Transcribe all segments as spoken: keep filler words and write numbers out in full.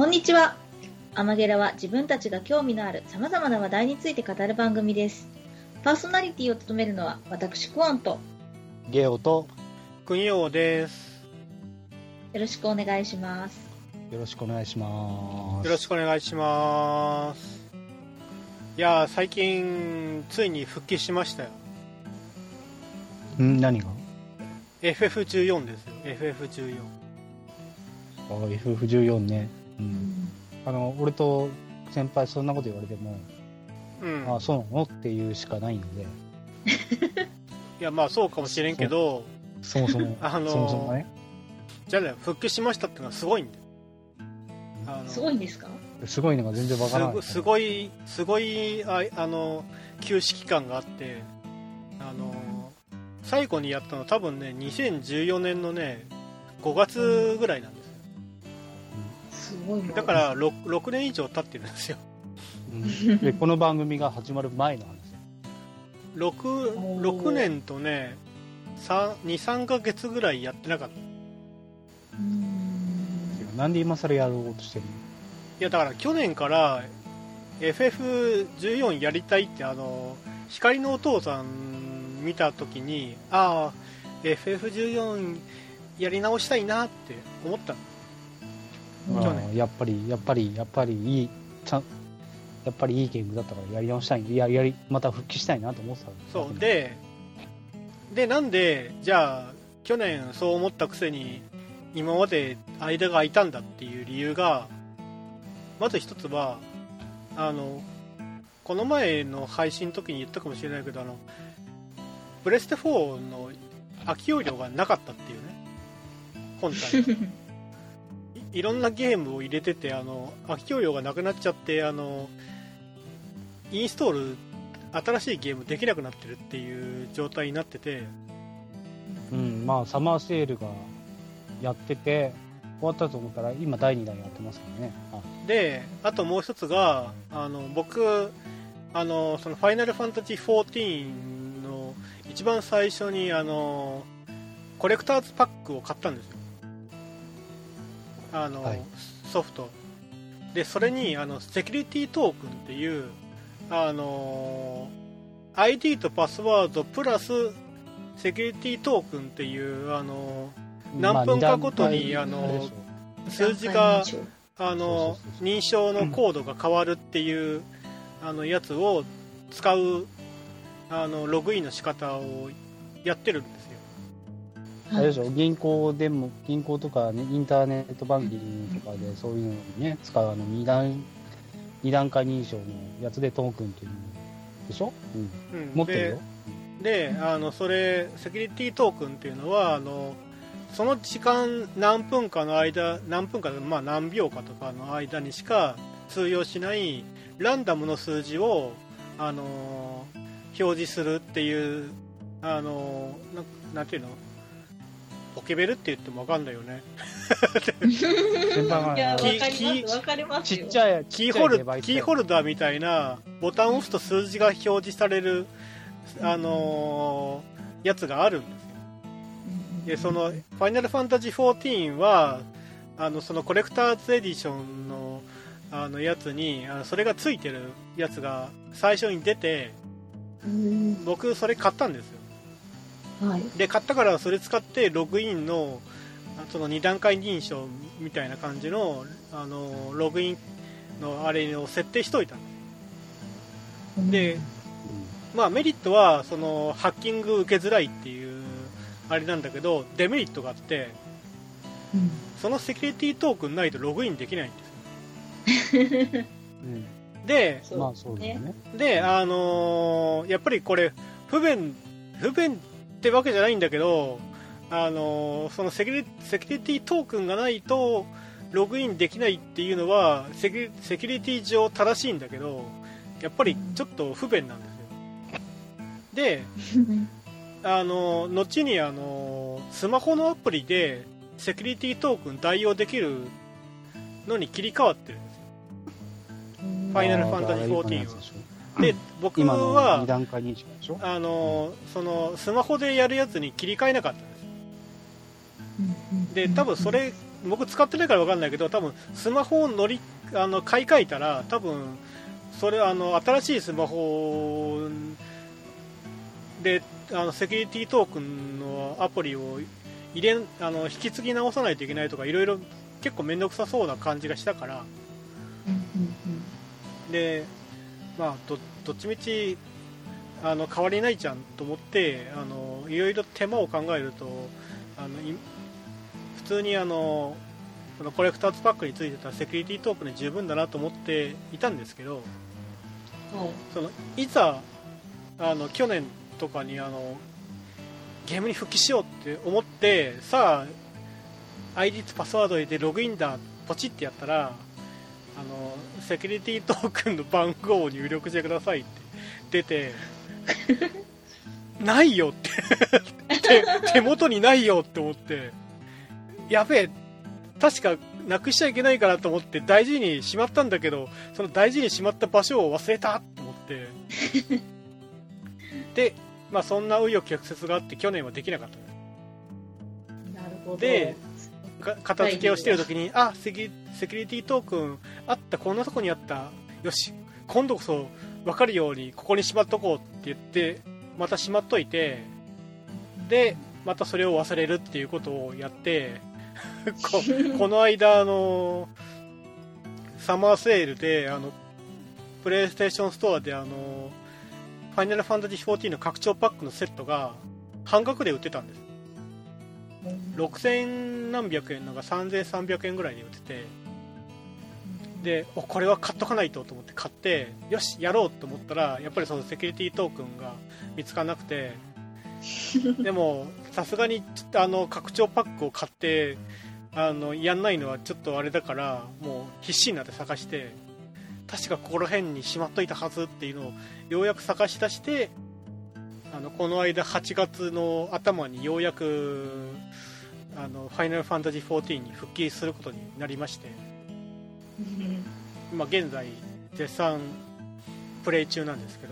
んにちは。アマゲラは自分たちが興味のある様々な話題について語る番組です。パーソナリティを務めるのは私クオンとゲオとクニオです。 よろしくお願いします。 よろしくお願いします。 よろしくお願いします。いやー、最近ついに復帰しましたよ。 ん何がエフエフじゅうよん ですよ。 エフエフじゅうよん。 あ エフエフじゅうよん ね、うん、あの俺と先輩そんなこと言われても、うん、あそうなのっていうしかないんでいやまあそうかもしれんけど、 そもそもあのー、 そもそもね、 じゃあね、復帰しましたってのはすごいんだよ。 あのすごいんですか？ すごいのが全然わからない。 すごいすごいああの休止期間があって、あの最後にやったの多分ねにせんじゅうよねんのねごがつぐらいなんですよ。 すごいな。 だから 6, ろくねん以上経ってるんですよ。 うん、でこの番組が始まる前の話。 6, ろくねんとねにさんかげつぐらいやってなかった。 うーん、 なんで今更やろうとしてるの？ いやだから去年から エフエフじゅうよん やりたいってあの光のお父さん見た時に、ああ エフエフじゅうよん やり直したいなって思ったの。 去年やっぱりやっぱりやっぱりいいちゃんやっぱりいいゲームだったからやり直したい、ややりまた復帰したいなと思ってた。 そうででなんでじゃあ去年そう思ったくせに今まで間が空いたんだっていう理由が、まず一つはあのこの前の配信の時に言ったかもしれないけど、あのプレステフォーの空き容量がなかったっていうね、本体い, いろんなゲームを入れてて、あの空き容量がなくなっちゃって、あのインストール新しいゲームできなくなってるっていう状態になってて、 うん、まあサマーセールがやってて終わったと思ったら今だいにだんやってますからね。あであともう一つが、あの僕あのそのファイナルファンタジーじゅうよんの一番最初にあのコレクターズパックを買ったんですよ、あの、はい、ソフトで。それにあのセキュリティトークンっていうあの アイディー とパスワードプラスセキュリティトークンっていうあの何分かごとにあの数字があの認証のコードが変わるっていうあのやつを使うあのログインの仕方をやってるんですよ。 あれでしょ、銀行でも銀行とか、ね、インターネットバンキングとかでそういうのにね使うあの二段二段階認証のやつでトークンっていうのでしょ、うんうん、持ってるよ。 で、あのそれセキュリティトークンっていうのはあのその時間何分かの間何分か、まあ、何秒かとかの間にしか通用しないランダムの数字を、あのー、表示するっていう、あのー、な, なんていうのポケベルって言っても分かんないよねいや分かります分かりますよ。 ちっちゃいキーホルキーホルダーみたいなボタンを押すと数字が表示される、あのー、やつがあるんですよ。でそのファイナルファンタジーじゅうよんはあのそのコレクターズエディション の, あのやつにあのそれがついてるやつが最初に出て、僕それ買ったんですよ、はい、で買ったからそれ使ってログインのそのに段階認証みたいな感じ の, あのログインのあれを設定しといたので、まあメリットはそのハッキング受けづらいっていうあれなんだけど、デメリットがあって、うん、そのセキュリティトークンないとログインできないんですよ、うん、で、 まあそうですね、 で、あのー、やっぱりこれ不便不便ってわけじゃないんだけど、あのー、そのセキュリ、セキュリティトークンがないとログインできないっていうのはセキュ、セキュリティ上正しいんだけど、やっぱりちょっと不便なんですよ。であの後にあのスマホのアプリでセキュリティトークン代用できるのに切り替わってるんですよ、ファイナルファンタジーじゅうよんは。で僕はあのそのスマホでやるやつに切り替えなかったんです。で多分それ僕使ってないから分かんないけど、多分スマホを乗りあの買い替えたら多分それあの新しいスマホであのセキュリティトークンのアプリを入れあの引き継ぎ直さないといけないとかいろいろ結構面倒くさそうな感じがしたから、 うんうんうん、で、 まあ、ど, どっちみちあの変わりないじゃんと思ってあのいろいろ手間を考えるとあの普通にあのこのコレクターズパックについてたセキュリティトークンで十分だなと思っていたんですけど、はい、そのいざあの去年とかにあのゲームに復帰しようって思ってさあ アイディー とパスワード入れてログインだポチってやったらあのセキュリティトークンの番号を入力してくださいって出てないよって手, 手元にないよって思ってやべえ確かなくしちゃいけないかなと思って大事にしまったんだけどその大事にしまった場所を忘れたと思ってで、まあ、そんな紆余曲折があって去年はできなかったんです。 なるほど。 で片付けをしてる時にあセキュリティトークンあったこんなとこにあったよし今度こそ分かるようにここにしまっとこうって言ってまたしまっといてでまたそれを忘れるっていうことをやってこ, この間あのサマーセールであのプレイステーションストアであのファイナルファンタジーフォーティーンの拡張パックのセットが半額で売ってたんです。ろくせん何百円のがさんぜんさんびゃくえんぐらいで売っててでおこれは買っとかないとと思って買ってよしやろうと思ったらやっぱりそのセキュリティトークンが見つからなくてでもさすがにあの拡張パックを買ってあのやんないのはちょっとあれだからもう必死になって探して確かここら辺にしまっといたはずっていうのをようやく探し出してあのこの間はちがつの頭にようやくあのファイナルファンタジーフォーティーンに復帰することになりまして今現在絶賛プレイ中なんですけど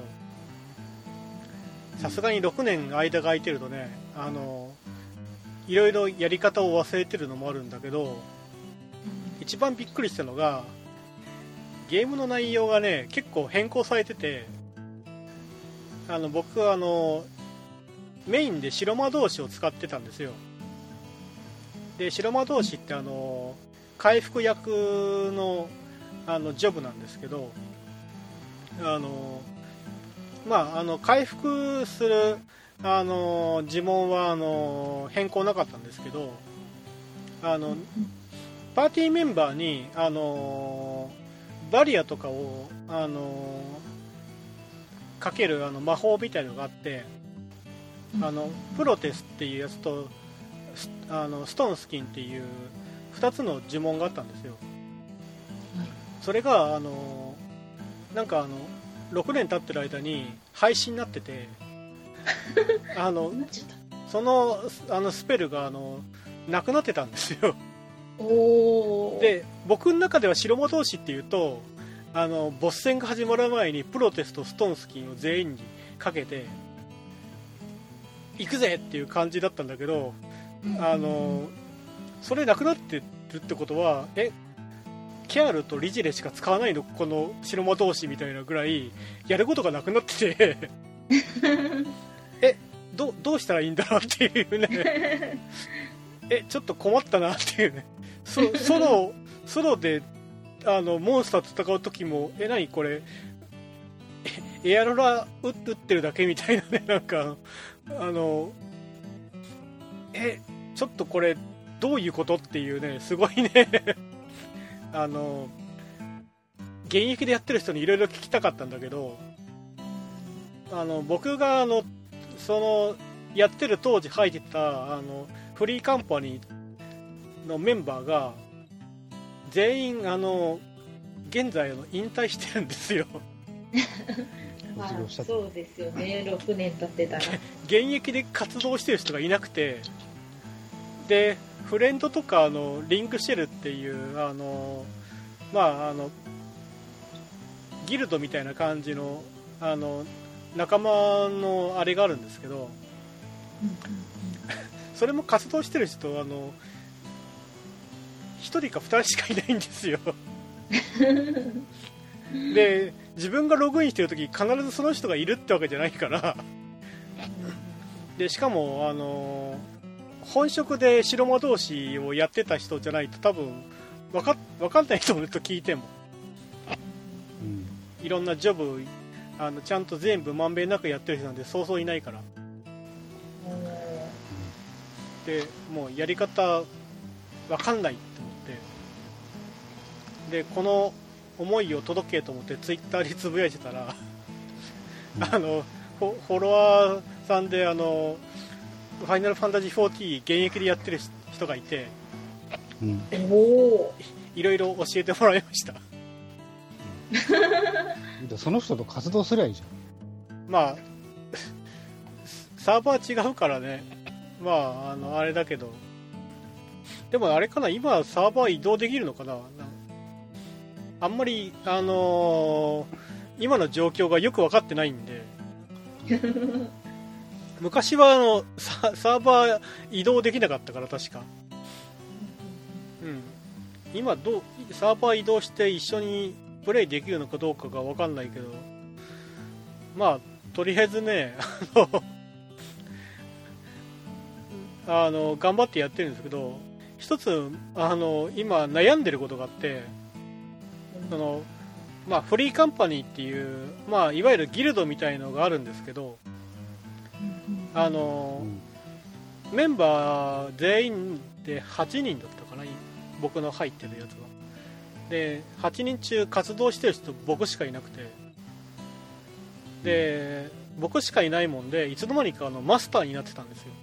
さすがにろくねん間が空いてるとねあのいろいろやり方を忘れてるのもあるんだけど一番びっくりしたのがゲームの内容がね結構変更されててあの僕はあのメインで白魔導士を使ってたんですよ。で白魔導士ってあの回復役 の, あのジョブなんですけどあのまああの回復するあの呪文はあの変更なかったんですけどあのパーティーメンバーにあのバリアとかをあのかけるあの魔法みたいなのがあってあのプロテスっていうやつとあのストーンスキンっていうふたつの呪文があったんですよ。それがあのなんかあのろくねん経ってる間に廃止になっててあのそのあのスペルがあのなくなってたんですよ。 おで僕の中では白魔導士っていうとあのボス戦が始まる前にプロテスとストーンスキンを全員にかけて行くぜっていう感じだったんだけどあのそれなくなってるってことはえケアルとリジレしか使わないのこの白魔導士みたいなぐらいやることがなくなっててえ ど, どうしたらいいんだろうっていうねえちょっと困ったなっていうねソ, ソロソロであのモンスターと戦う時もえ何これエアロラ打ってるだけみたいなねなんかあのえちょっとこれどういうことっていうねすごいねあの現役でやってる人にいろいろ聞きたかったんだけどあの僕があのそのやってる当時入ってたあのフリーカンパニーのメンバーが全員あの現在の引退してるんですよまあ、そうですよねろくねん経ってたら現役で活動してる人がいなくてでフレンドとかあのリンクしてるっていうあのまああのギルドみたいな感じのあの仲間のあれがあるんですけどそれも活動してる人あのひとりかふたりしかいないんですよで自分がログインしてるとき必ずその人がいるってわけじゃないからでしかもあの本職で白魔導士をやってた人じゃないと多分分か分かんないと思うと聞いても、うん、いろんなジョブあのちゃんと全部まんべんなくやってる人なんでそうそういないから、でもうやり方分かんないって思ってでこの思いを届けと思ってツイッターにつぶやいてたらあのフォフォロワーさんであのファイナルファンタジーフォーティー現役でやってる人がいて、うん、おいろいろ教えてもらいましたその人と活動すりゃいいじゃん。まあサーバー違うからね、まああのあれだけど、でもあれかな、今サーバー移動できるのかな。あんまりあのー、今の状況がよく分かってないんで昔はあの サ, サーバー移動できなかったから確か、うん、今どうサーバー移動して一緒にプレイできるのかどうかが分かんないけど、まあとりあえずねあのあの頑張ってやってるんですけど、一つあの今悩んでることがあって、そのまあ、フリーカンパニーっていう、まあ、いわゆるギルドみたいのがあるんですけど、あのメンバー全員ではちにんだったかな、僕の入ってるやつは。ではちにん中活動してる人僕しかいなくて、で僕しかいないもんでいつの間にかあのマスターになってたんですよ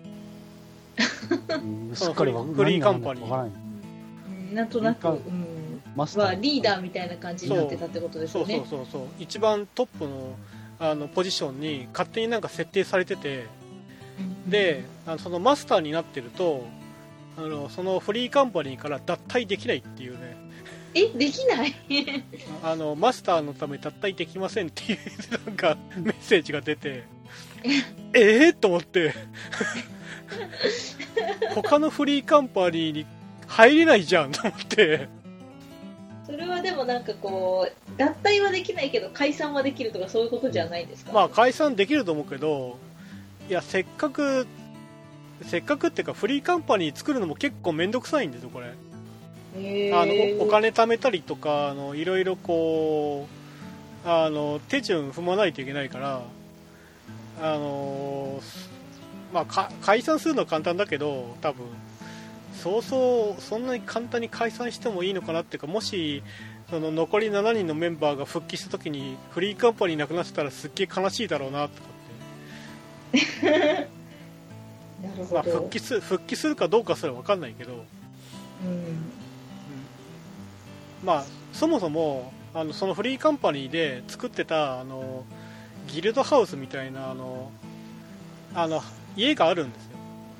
そのフリー、フリーカンパニーなんとなく、うん、マスターはリーダーみたいな感じになってたってことですよね。 そうそうそうそう、一番トップの、あのポジションに勝手になんか設定されてて、であのそのマスターになってるとあのそのフリーカンパニーから脱退できないっていうね。 え、できないあのマスターのため脱退できませんっていうなんかメッセージが出てえーと思って他のフリーカンパニーに入れないじゃんと思って。 それはでもなんかこう脱退はできないけど解散はできるとかそういうことじゃないですか。 まあ解散できると思うけど、いやせっかくせっかくっていうかフリーカンパニー作るのも結構めんどくさいんですよこれ。へあの お, お金貯めたりとかあのいろいろこうあの手順踏まないといけないから、あのまあか解散するのは簡単だけど多分そうそうそんなに簡単に解散してもいいのかなっていうか、もしその残りしちにんのメンバーが復帰した時にフリーカンパニーなくなってたらすっげえ悲しいだろうなとかってなるほど、まあ、復帰す復帰するかどうかすら分かんないけど、うんうん、まあそもそもあのそのフリーカンパニーで作ってたあのギルドハウスみたいなあのあの家があるんですよ。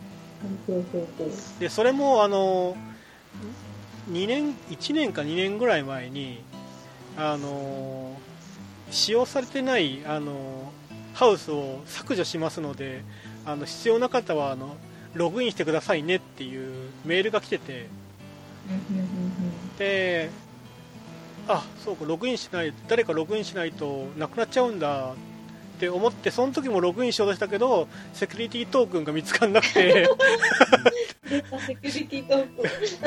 でそれもあのにねんいちねんかにねんぐらい前にあの使用されてないあのハウスを削除しますので、あの必要な方はあのログインしてくださいねっていうメールが来てて、であそうかログインしない誰かログインしないとなくなっちゃうんだって思って、その時もログインしようとしたけどセキュリティトークンが見つからなくて出たセキュリティトークン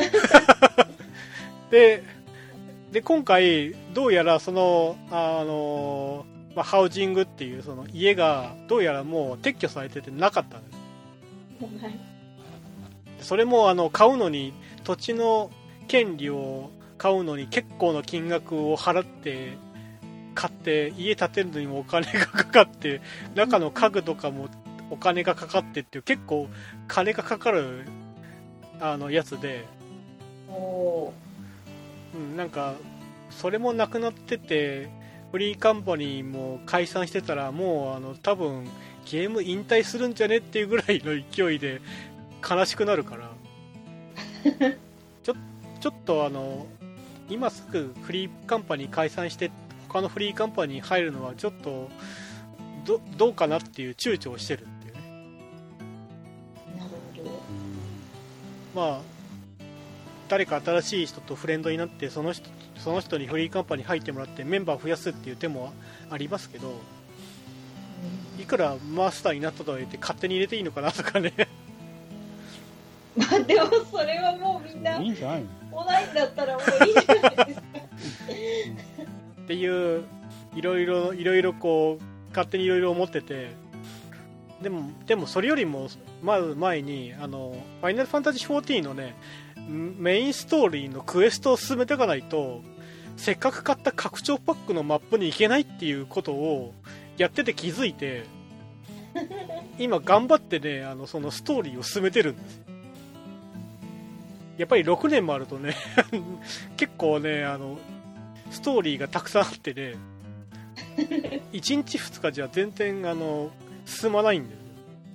で, で今回どうやらそのあの、まあ、ハウジングっていうその家がどうやらもう撤去されててなかったんです、はい、それもあの買うのに土地の権利を買うのに結構な金額を払って買って家建てるのにもお金がかかって中の家具とかもお金がかかってっていう結構金がかかるあのやつで、お、うん、なんかそれもなくなっててフリーカンパニーも解散してたらもうあの多分ゲーム引退するんじゃねっていうぐらいの勢いで悲しくなるからちょ、ちょっとあの今すぐフリーカンパニー解散して他のフリーカンパニーに入るのはちょっと ど, どうかなっていう躊躇をしてるっていうね。 なるほど。 まあ誰か新しい人とフレンドになってその人、その人にフリーカンパニー入ってもらってメンバーを増やすっていう手もありますけど、いくらマスターになったとは言って勝手に入れていいのかなとかねまあでもそれはもうみんないいんじゃないの？ 来ないんだったらもういいじゃないですかっていういろいろいろいろこう勝手にいろいろ思ってて、でもでもそれよりもまず前にあのファイナルファンタジーフォーティーンのねメインストーリーのクエストを進めていかないとせっかく買った拡張パックのマップに行けないっていうことをやってて気づいて今頑張ってねあのそのストーリーを進めてるんです。やっぱりろくねんもあるとね結構ねあのストーリーがたくさんあってねいちにちふつかじゃ全然あの進まないんです。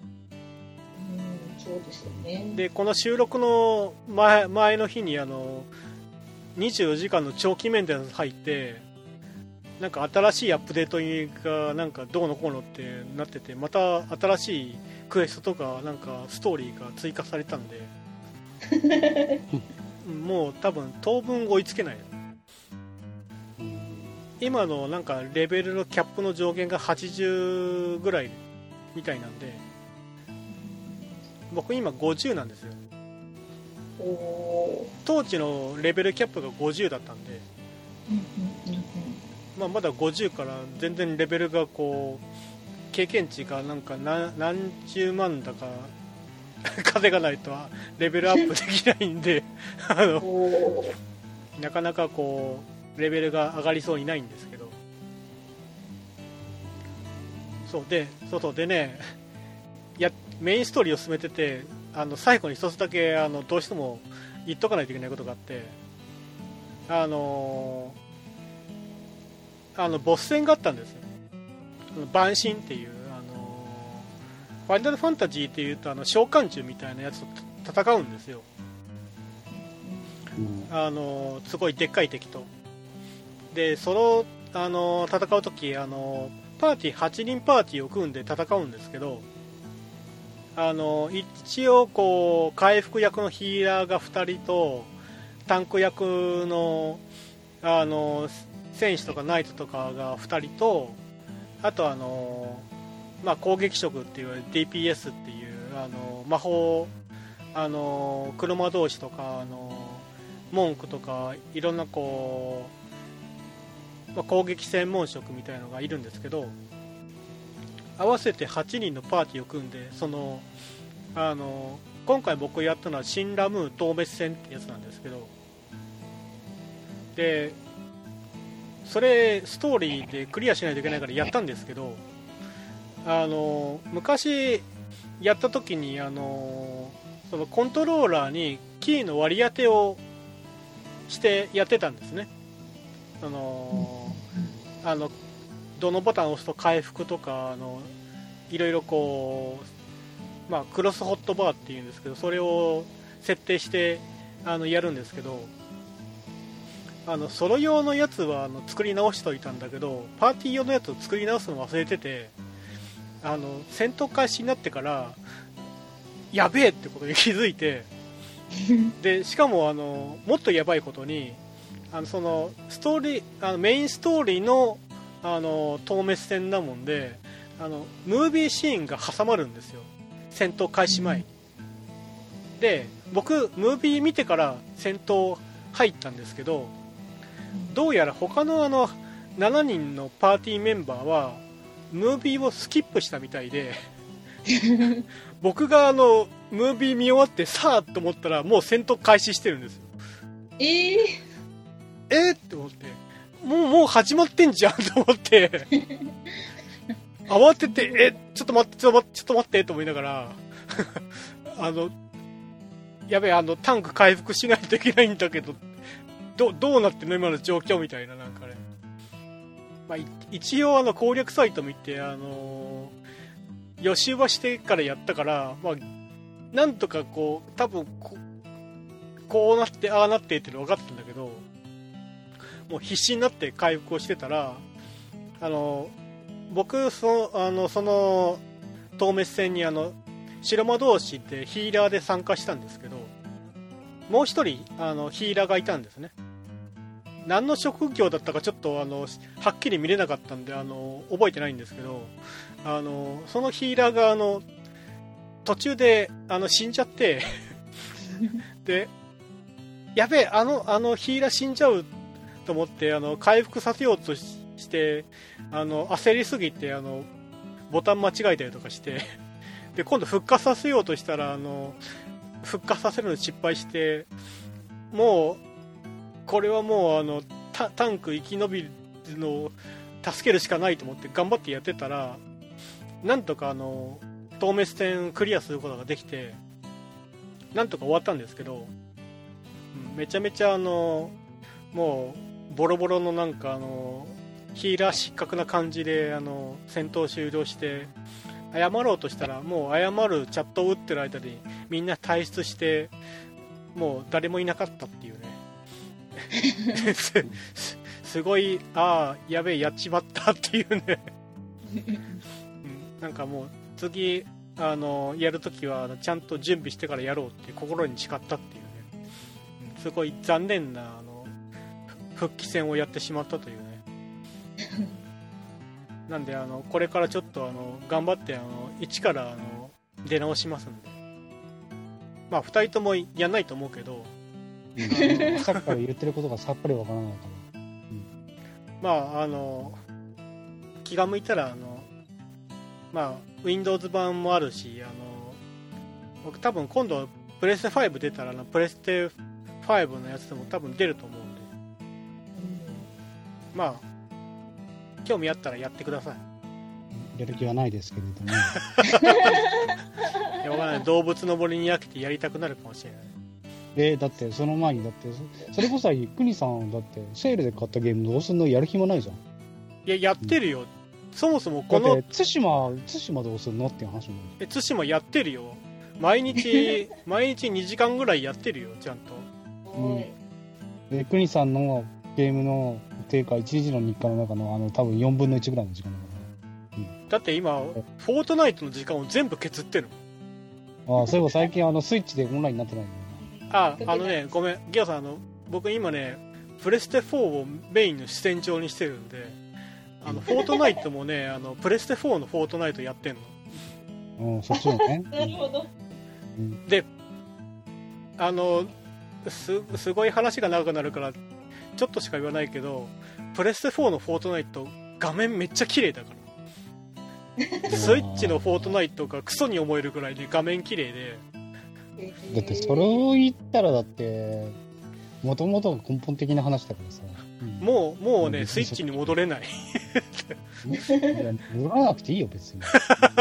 うん、そうですよね。 でこの収録の 前, 前の日にあのにじゅうよじかんの長期メンテナンス入ってなんか新しいアップデートがなんかどうのこうのってなってて、また新しいクエストとかなんかストーリーが追加されたんでもう多分当分追いつけない。今のなんかレベルのキャップの上限がはちじゅうぐらいみたいなんで、僕今ごじゅうなんですよ。 お当時のレベルキャップがごじゅうだったんで、まあ、まだごじゅうから全然レベルがこう経験値がなんか 何, 何十万だか風がないとレベルアップできないんであのなかなかこうレベルが上がりそうにないんですけど、そうで外でねやメインストーリーを進めてて、あの最後に一つだけあのどうしても言っとかないといけないことがあって、あのあのボス戦があったんですよ。万神っていう、あのファイナルファンタジーっていうとあの召喚獣みたいなやつと戦うんですよ。 うん、 あのすごいでっかい敵と。でその、あの戦うとき、あのパーティーはちにんパーティーを組んで戦うんですけど、あの一応こう回復役のヒーラーがふたりとタンク役の、あの戦士とかナイトとかがふたりと、あとあの、まあ、攻撃色っていう ディーピーエス っていうあの魔法、あの黒魔導士とかあの文句とかいろんなこう、まあ、攻撃専門職みたいなのがいるんですけど、合わせてはちにんのパーティーを組んで、そのあの今回僕やったのは新ラムー透滅戦ってやつなんですけど、でそれストーリーでクリアしないといけないからやったんですけど、あの昔やった時にあのそのコントローラーにキーの割り当てをしてやってたんですね。あのあのどのボタンを押すと回復とか、あのいろいろこう、まあ、クロスホットバーっていうんですけど、それを設定してあのやるんですけど、あのソロ用のやつはあの作り直しといたんだけど、パーティー用のやつを作り直すの忘れてて、あの戦闘開始になってからやべえってことに気づいてでしかもあのもっとやばいことに、あのそのストーリーあのメインストーリーのあの透滅戦なもんで、あのムービーシーンが挟まるんですよ、戦闘開始前に。で僕ムービー見てから戦闘入ったんですけど、どうやら他のあのしちにんのパーティーメンバーはムービーをスキップしたみたいで僕があのムービー見終わってさあと思ったらもう戦闘開始してるんですよ。 えー、 えー、って思って、もうもう始まってんじゃんと思って慌ててえちょっと待ってちょっと待ってちょっと待ってと思いながらあのやべえ、あのタンク回復しないといけないんだけど、ど, どうなってんの今の状況みたいな、なんかね、まあ、一応あの攻略サイト見て、あのー、予習はしてからやったから、まあ、なんとかこう多分 こ, こうなってああなってっての分かったんだけど、もう必死になって回復をしてたら、あのー、僕そのあのその透滅戦にあの白魔導士ってヒーラーで参加したんですけど、 もう一人あのヒーラーがいたんですね。何の職業だったかちょっとあのはっきり見れなかったんであの覚えてないんですけど、あのそのヒーラーがあの途中であの死んじゃってでやべえあのあのヒーラー死んじゃうと思ってあの回復させようとしてあの焦りすぎてあのボタン間違えたりとかしてで今度復活させようとしたらあの復活させるの失敗して、もうこれはもうあの タ, タンク生き延びるのを助けるしかないと思って頑張ってやってたら、なんとかあの透滅戦クリアすることができてなんとか終わったんですけど、めちゃめちゃあのもうボロボロのなんかあのヒーラー失格な感じであの戦闘終了して、謝ろうとしたらもう謝るチャットを打ってる間にみんな退出してもう誰もいなかったっていうねす, すごいああやべえやっちまったっていうねなんかもう次あのやるときはちゃんと準備してからやろうって心に誓ったっていうね、すごい残念なあの復帰戦をやってしまったというねなんであのこれからちょっとあの頑張ってあの一からあの出直しますんで、まあふたりともやんないと思うけど、 うん、さっきから言ってることがさっぱりわからないから、うん、 まああの気が向いたらあのまあ Windows 版もあるし、あの僕多分今度プレステファイブ出たらあのプレステファイブのやつでも多分出ると思うんで、まあ興味あったらやってください。 やる気はないですけれどもいやわからない、動物の森に飽きてやりたくなるかもしれない。 えだってその前にだってそれこそクニさんだってセールで買ったゲームどうすんの、やる暇ないじゃん。 いややってるよ、うん、そもそもこのだって対馬対馬どうすんのっていう話もえ対馬やってるよ、毎日毎日にじかんぐらいやってるよちゃんと、 うん、でクニさんのゲームの定価いちにちの日課の中のあの多分よんぶんのいちぐらいの時間だから、 うん、だって今フォートナイトの時間を全部削ってるもん。ああそういえば最近あのスイッチでオンラインになってないんだよああのねごめんギアさん、あの僕今ねプレステフォーをメインの視点上にしてるんで、あのフォートナイトもねあのプレステフォーのフォートナイトやってんの。 うんそっちもねなるほど、 うん、 であの す, すごい話が長くなるからちょっとしか言わないけど、プレステフォーのフォートナイト画面めっちゃ綺麗だからスイッチのフォートナイトがクソに思えるくらいで画面綺麗で、 だってそれを言ったらだってもともとが根本的な話だからさ、 うん、もうもうねスイッチに戻れないいや戻らなくていいよ別に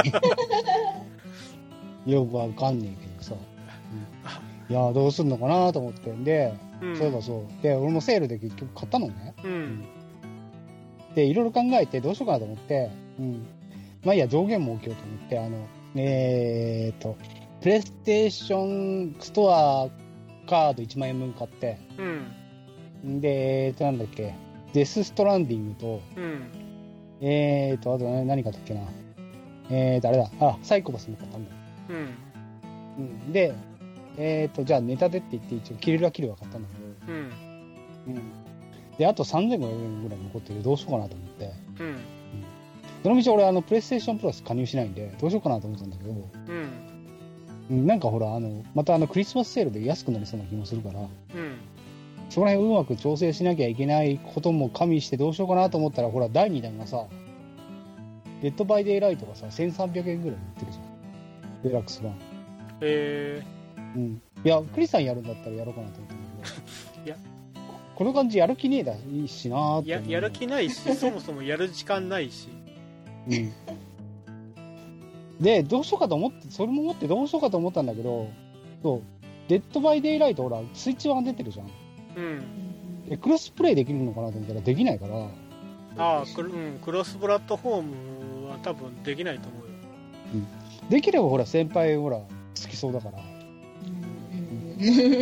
よくわかんねえけどさ、うん、いやどうすんのかなと思ってんで、うん、そういえばそうで俺もセールで結局買ったのね、うん、でいろいろ考えてどうしようかなと思って、うん、まあいいや上限も置けようと思ってあのえーっとプレイステーションストアカードいちまんえんぶん買って、うん、で、えーと、なんだっけ、デスストランディングと、うん、えーと、あと何買ったっけな、えーと、あれだ、あ、サイコパスも買ったんだよ。うん。うん、で、えーと、じゃあネタでって言って一応、キルラキルは買ったんだけど、うん。うん。で、あとさんぜんごひゃくえんぐらい残ってるどうしようかなと思って、うん。うん、その道俺、あの、プレイステーションプラス加入しないんで、どうしようかなと思ったんだけど、うんなんかほらあのまたあのクリスマスセールで安くなりそうな気もするから、うん、そこら辺うまく調整しなきゃいけないことも加味してどうしようかなと思ったらほらだいにだんがさデッドバイデイライトがさせんさんびゃくえんぐらいで売ってるじゃんデラックス版。へえー、うん、いやクリスさんやるんだったらやろうかなと思ったんだけどいやこの感じやる気ねえだいいしなーってや, やる気ないしそもそもやる時間ないしうんでどうしようかと思ってそれも思ってどうしようかと思ったんだけどそうデッドバイデイライトほらスイッチ版出てるじゃん、うん、でクロスプレイできるのかなと思ったらできないからああク, うん、クロスプラットフォームは多分できないと思うよ、 うん、できればほら先輩ほら好きそうだから、うん、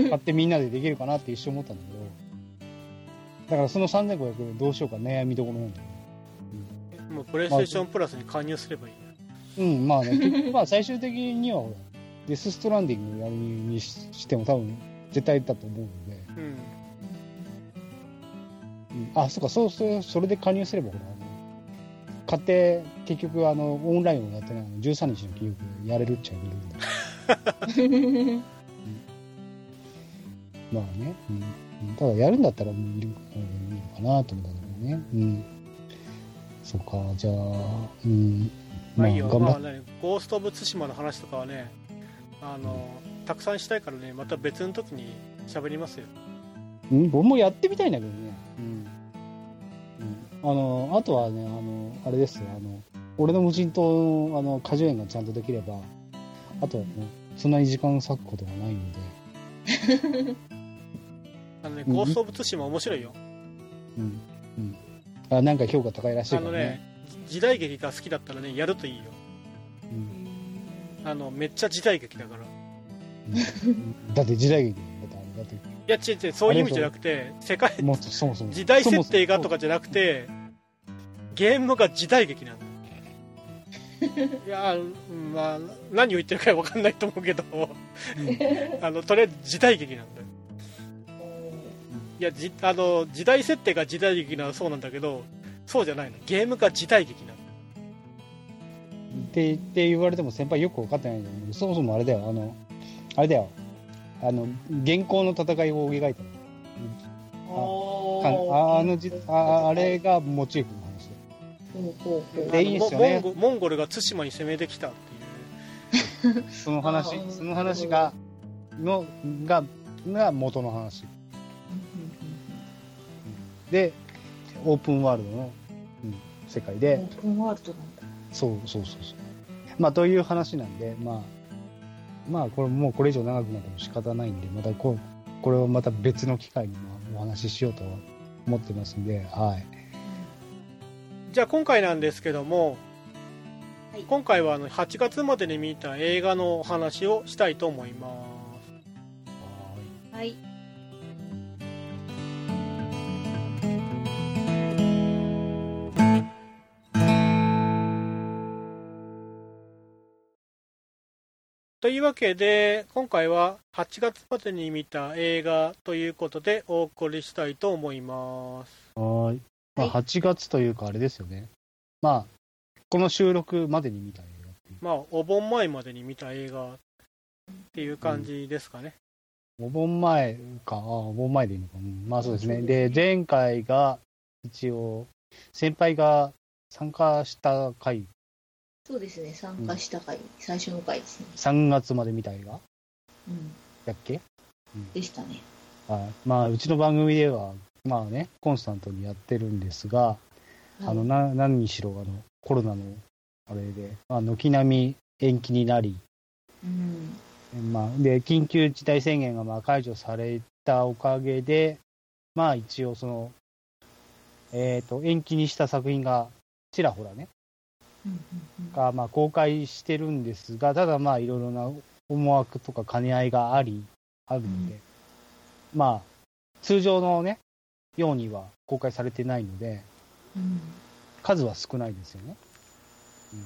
買ってみんなでできるかなって一瞬思ったんだけどだからそのさんぜんごひゃくえんどうしようか悩みどころなんだよ、 うん、もうプレイステーションプラスに加入すればいいねうん、まあね、まあ最終的にはデスストランディングやるにしても多分絶対だと思うので、 うんうん、あ、そうか、そうそう、それで加入すればほら、あの買って結局あのオンラインをやってないのじゅうさんにちの記憶やれるっちゃやれるんだ。うん、まあね、うん、ただやるんだったらもういるのかなと思ったんだけどね。うん。そっか、じゃあ、うん。 まあいいよ、まあね、ゴースト・オブ・ツシマの話とかはね、あの、うん、たくさんしたいからね、また別の時に喋りますよ。 うん、僕もやってみたいんだけどね。うん。うん、あの、あとはね、あの、あれですよ、あの、俺の無人島の、あの、果樹園がちゃんとできれば、あとはね、そんなに時間を割くことがないので。 あのね、ゴースト・オブ・ツシマ面白いよ。 うん。うん。あ、なんか評価高いらしいからね。 あのね、時代劇が好きだったらね、やるといいよ。うん、あの、めっちゃ時代劇だから。 うん、だって時代劇だって。 いや、違う違う、そういう意味じゃなくて、世界、 もそもそも時代設定がとかじゃなくて、ゲームが時代劇なんだ。いや、まあ、何を言ってるか分かんないと思うけど、うん、あの、とりあえず時代劇なんだよ。いや、じあの時代設定が時代劇ならそうなんだけど、そうじゃないの、ゲームが時代劇なのってって言われても先輩よく分かってないんだけど、そもそもあれだよ、あのあれだよ、あの現行の戦いを描いたの、ああのじ あ, あれがモチーフの話で、でいいですよね。 モンゴ、モンゴルが対馬に攻めてきたっていうその話その話がのがが元の話で、オープンワールドの、うん、世界で、 オープンワールドなんだ。 そうそうそうそう。まあという話なんで、まあまあこれもうこれ以上長くなっても仕方ないんで、またここれをまた別の機会にお話ししようと思ってますんで、はい。 じゃあ今回なんですけども、 はい、 今回はあのはちがつまでに見た映画のお話をしたいと思います。 はい。はい。 というわけで今回ははちがつまでに見た映画ということでお送りしたいと思います。 はい、まあ、はちがつというかあれですよね、まあこの収録までに見た映画っていう、 まあお盆前までに見た映画っていう感じですかね。 うん、お盆前か、あお盆前でいいのか、うん、まあそうですね。で前回が一応先輩が参加した回、 そうですね、参加した回、うん、最初の回ですね。 さんがつまで見た映画、 うん、 だっけ、 うん、でしたね。 あ、まあうちの番組ではまあねコンスタントにやってるんですが、はい、あのな何にしろあのコロナのあれで軒並み延期になり、 うん、 まあで緊急事態宣言がまあ解除されたおかげで、まあ一応そのえっと延期にした作品がちらほらね。がまあ公開してるんですが、ただまあいろいろな思惑とか兼ね合いがありあるので、うん、まあ通常のねようには公開されてないので、うん、数は少ないですよね。うんうん、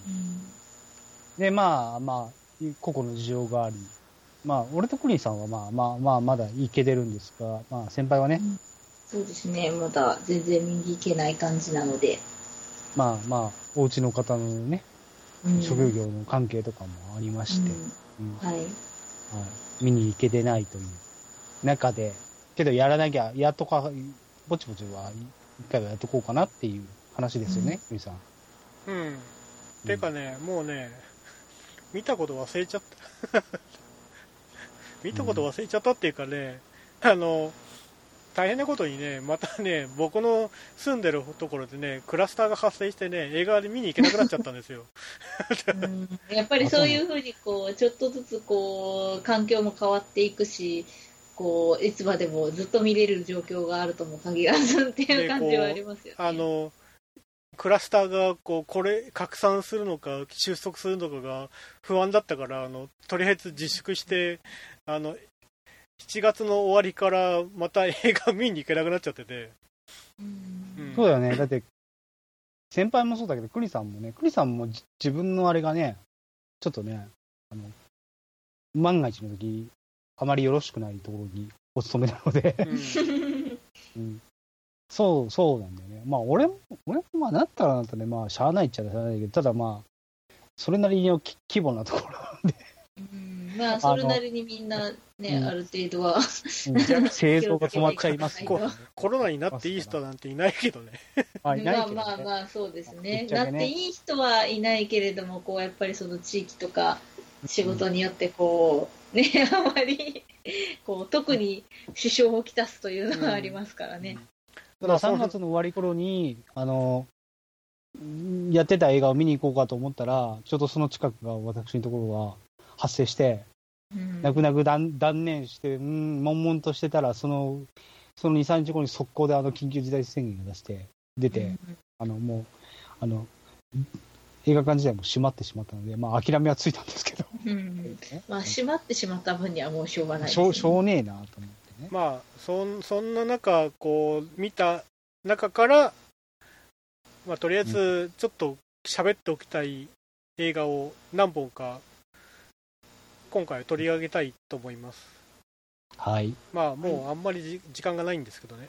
でまあまあ個々の事情があり、まあ俺とクリンさんはまあまあまあまだ行けてるんですが、まあ先輩はね、うん、 そうですね、まだ全然見に行けない感じなので。 まあまあお家の方のね、うん、職業の関係とかもありまして、 うんうん、はい、はい、 見に行けてないという中で、けどやらなきゃやっとかぼちぼちは一回はやっとこうかなっていう話ですよね、み、うん、さん。 うん。てかね、もうね見たこと忘れちゃった見たこと忘れちゃったっていうかね、あの。大変なことにね、またね、僕の住んでるところでね、クラスターが発生してね、映画で見に行けなくなっちゃったんですよ。 うん、やっぱりそういうふうにこう、ちょっとずつこう、環境も変わっていくし、こう、いつまでもずっと見れる状況があるとも限らずっていう感じはありますよね。 あの、クラスターがこう、これ、拡散するのか、収束するのかが不安だったから、あの、とりあえず自粛して、あの、しちがつの終わりからまた映画見に行けなくなっちゃってて、 うん、そうだよね。だって先輩もそうだけどクリさんもね、クリさんも自分のあれがねちょっとね、あの万が一の時あまりよろしくないところにお勤めなので、 うんうん、そう、そうなんだよね。まあ、俺も、俺もまあ、なったらなったらね、まあ、しゃあないっちゃしゃあないけど、ただまあ、それなりの規模なところなんで。 うんまあ、それなりにみんなね、 うん、 ある程度は、 うん、製造が止まっちゃいますココロナになっていい人なんていないけどね。 あ、いないけどね。 まあまあまあ、そうですね。 ねなっていい人はいないけれども、こう、やっぱりその地域とか、仕事によってこう、ね、あまり、こう、特に支障をきたすというのがありますからね。 たださんがつの終わり頃に、あの、やってた映画を見に行こうかと思ったら、ちょうどその近くが私のところは発生して、 うん、 泣く泣く断断念して、うん、悶々としてたら、その、そのに、さんにちごに速攻であの緊急事態宣言が出して、出て、うん、あの、もう、あの、映画館自体も閉まってしまったので、まあ諦めはついたんですけど。 うん、まあ閉まってしまった分にはもうしょうがないですね。 しょう、しょうねえなと思ってね。 まあ、そ, そんな中、こう、見た中から、まあとりあえず、ちょっと喋っておきたい映画を何本か、今回取り上げたいと思います。 はい。 まあもうあんまりじ時間がないんですけどね。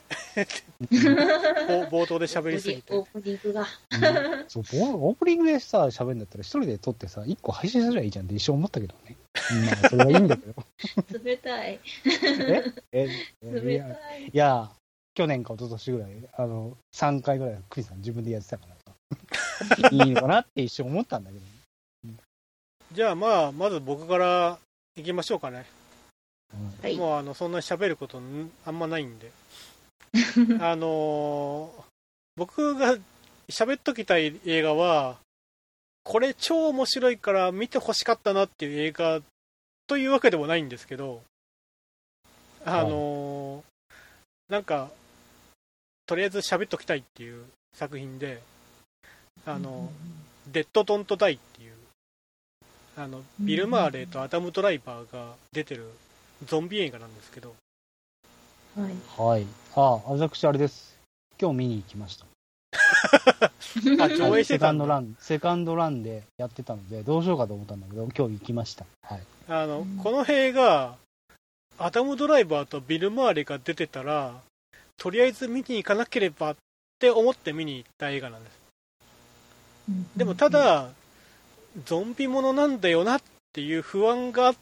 冒頭で喋りすぎて。 オープニングが。 うん、そうオープニングでさ、喋るんだったら一人で撮ってさ、一個配信すればいいじゃんって一生思ったけどね。まあそれはいいんだけど。 冷たい。 ええ冷たい。 いや、いや去年か一昨年ぐらい、あの、さんかいぐらいクリさん自分でやってたからさ、いいのかなって一生思ったんだけど、ね。うん、 じゃあまあ、まず僕からいきましょうかね。 はい、 もうあのそんなに喋ることあんまないんであのー、僕が喋っときたい映画はこれ超面白いから見てほしかったなっていう映画というわけでもないんですけど、あのー、なんかとりあえず喋っときたいっていう作品で、あのデッド・ドント・ダイっていうあのビル・マーレーとアダム・ドライバーが出てるゾンビ映画なんですけど、 はい。 はい。あ、私あれです。今日見に行きました。 あ、上映してたんだ。 セカンドラン、セカンドランでやってたので、どうしようかと思ったんだけど、今日行きました。はい。 あの、この映画、アダム・ドライバーとビル・マーレが出てたら、とりあえず見に行かなければって思って見に行った映画なんです。でもただ、ゾンビものなんだよなっていう不安があって、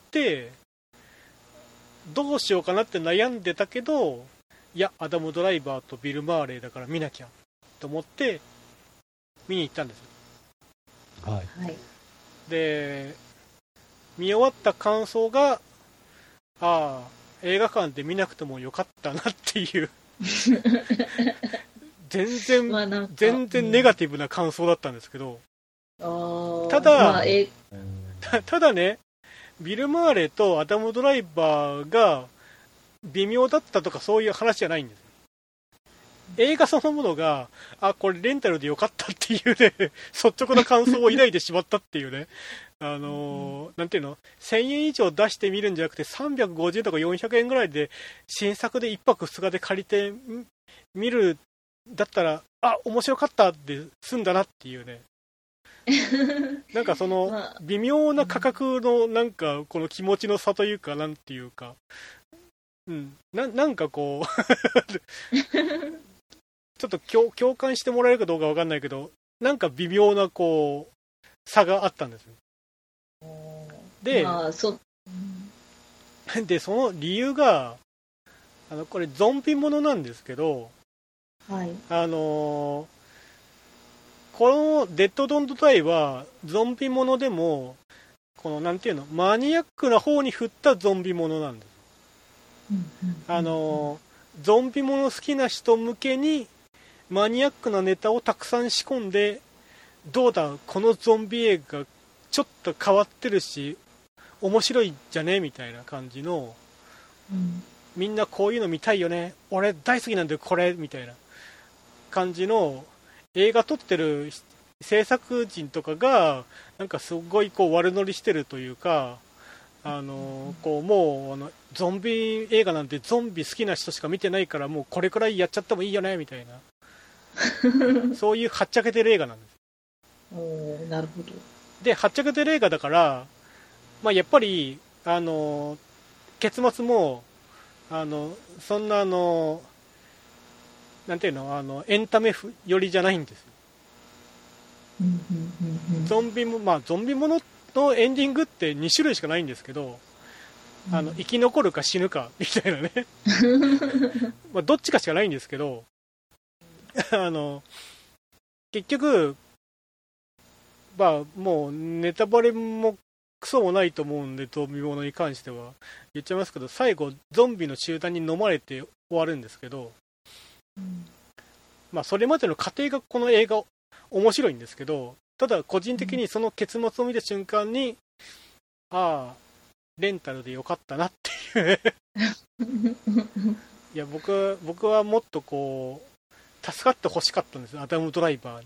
どうしようかなって悩んでたけど、いや、アダム・ドライバーとビル・マーレーだから見なきゃと思って見に行ったんですよ。 はい。 で、見終わった感想が、ああ、映画館で見なくてもよかったなっていう全然、まあ、全然ネガティブな感想だったんですけど、 うん、 ただ、 まあ、えた、ただね、ビル・マーレとアダム・ドライバーが微妙だったとかそういう話じゃないんです。映画そのものが、あ、これレンタルでよかったっていうね、率直な感想を抱いてしまったっていうね、あのー、なんていうの、せんえん以上出してみるんじゃなくてさんびゃくごじゅうえんとかよんひゃくえんぐらいで新作でいっぱくふつかで借りて見るだったら、あ、面白かったって済んだなっていうね。なんかその微妙な価格のなんかこの気持ちの差というかなんていうか、うん、な, なんかこうちょっと 共, 共感してもらえるかどうかわかんないけど、なんか微妙なこう差があったんですよ。で、まあ、そでその理由があのこれゾンビものなんですけど、 はい、 あのーこのデッド・ドント・ダイはゾンビものでもこのなんていうのマニアックな方に振ったゾンビものなんです。あのゾンビもの好きな人向けにマニアックなネタをたくさん仕込んで、どうだこのゾンビ映画ちょっと変わってるし面白いじゃねみたいな感じの、うん、みんなこういうの見たいよね俺大好きなんだよこれみたいな感じの映画撮ってる制作陣とかがなんかすごいこう悪乗りしてるというか、あのこうもうあのゾンビ映画なんてゾンビ好きな人しか見てないからもうこれくらいやっちゃってもいいよねみたいなそういうはっちゃけてる映画なんです。 おなるほど。 ではっちゃけてる映画だから、まあ、やっぱりあの結末もあのそんなあのなんていうのあのエンタメ寄りじゃないんですよ。ゾンビもまあゾンビもののエンディングってに種類しかないんですけど、あの生き残るか死ぬかみたいなねまあどっちかしかないんですけどあの結局まあもうネタバレもクソもないと思うんで、ゾンビものに関しては言っちゃいますけど、最後ゾンビの集団に飲まれて終わるんですけど、うん、まあそれまでの過程がこの映画面白いんですけど、ただ個人的にその結末を見た瞬間に、うん、ああレンタルでよかったなっていういや僕僕はもっとこう助かってほしかったんですよ、アダムドライバーに。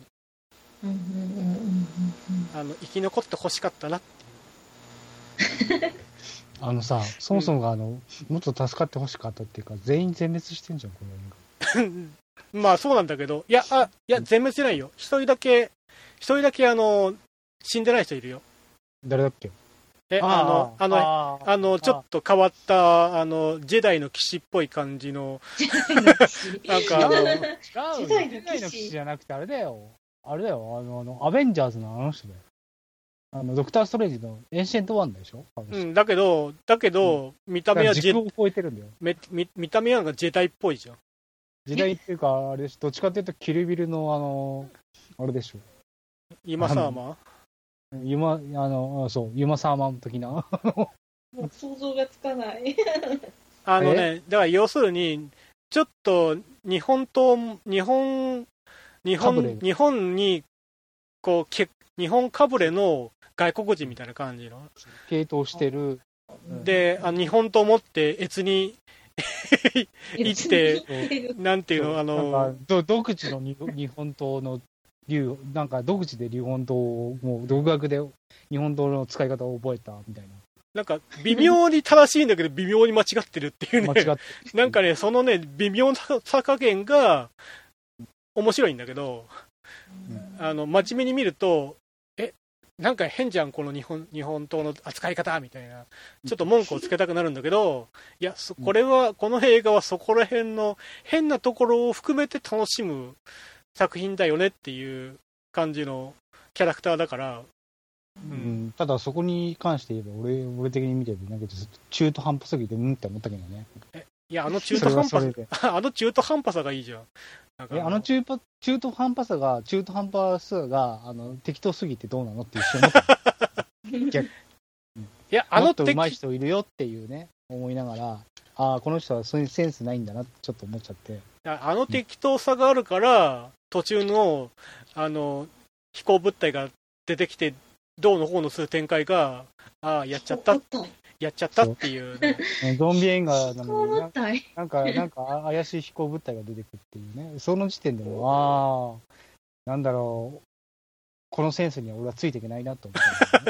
あの生き残ってほしかったなっていうあのさ、そもそもがあの、うん、もっと助かってほしかったっていうか、全員全滅してんじゃんこの映画まあそうなんだけど、いやあいや全滅じゃないよ、一人だけ一人だけあの死んでない人いるよ。 誰だっけ？ えあのあのああのちょっと変わったあのジェダイの騎士っぽい感じのなんかあのジェダイの騎士じゃなくてあれだよあれだよあのあのアベンジャーズのあの人だよ。あのドクターストレンジのエンシェントワンでしょ。 うん、だけどだけど、うん、見た目はジェ時空を超えてるんだよ。 め見見た目はなんかジェダイっぽいじゃん。 ジェダイっていうかあれどっちかっていうとキルビルのあのあれでしょ。 ユマサーマン。ユマあのそうユマサーマン的な。もう想像がつかない。 あのねだから要するにちょっと日本と日本日本日本にこうけ日本かぶれの外国人みたいな感じの系統してるで、あ日本と思って越に行ってなんていうのあのなんか独自の日本刀の流なんか独自で日本刀をもう独学で日本刀の使い方を覚えたみたいな。 なんか微妙に正しいんだけど微妙に間違ってるっていうね。間違ってなんかねそのね微妙な差加減が面白いんだけど、うん、あの真面目に見るとえなんか変じゃんこの日本日本刀の扱い方みたいなちょっと文句をつけたくなるんだけど、いやこれはこの映画はそこら辺の変なところを含めて楽しむ作品だよねっていう感じのキャラクターだから、 うんうん、ただそこに関して言えば俺俺的に見ててなんか中途半端すぎてうんって思ったけどね。 えいやあの中途半端さあの中途半端さがいいじゃん。 えあの中途中途半端さが中途半端さがあの適当すぎてどうなのって一緒に思ったいやあのもっと上手い人いるよっていうね思いながらああこの人はそういうセンスないんだなってちょっと思っちゃって、 あの適当さがあるから、うん、途中のあの飛行物体が出てきてどうのこうのする展開がああやっちゃったやっちゃったっていう、ね、 ゾンビ映画なのにななんかなんか怪しい飛行物体が出てくるっていうね、その時点でもああなんだろうこのセンスには俺はついていけないなと思った、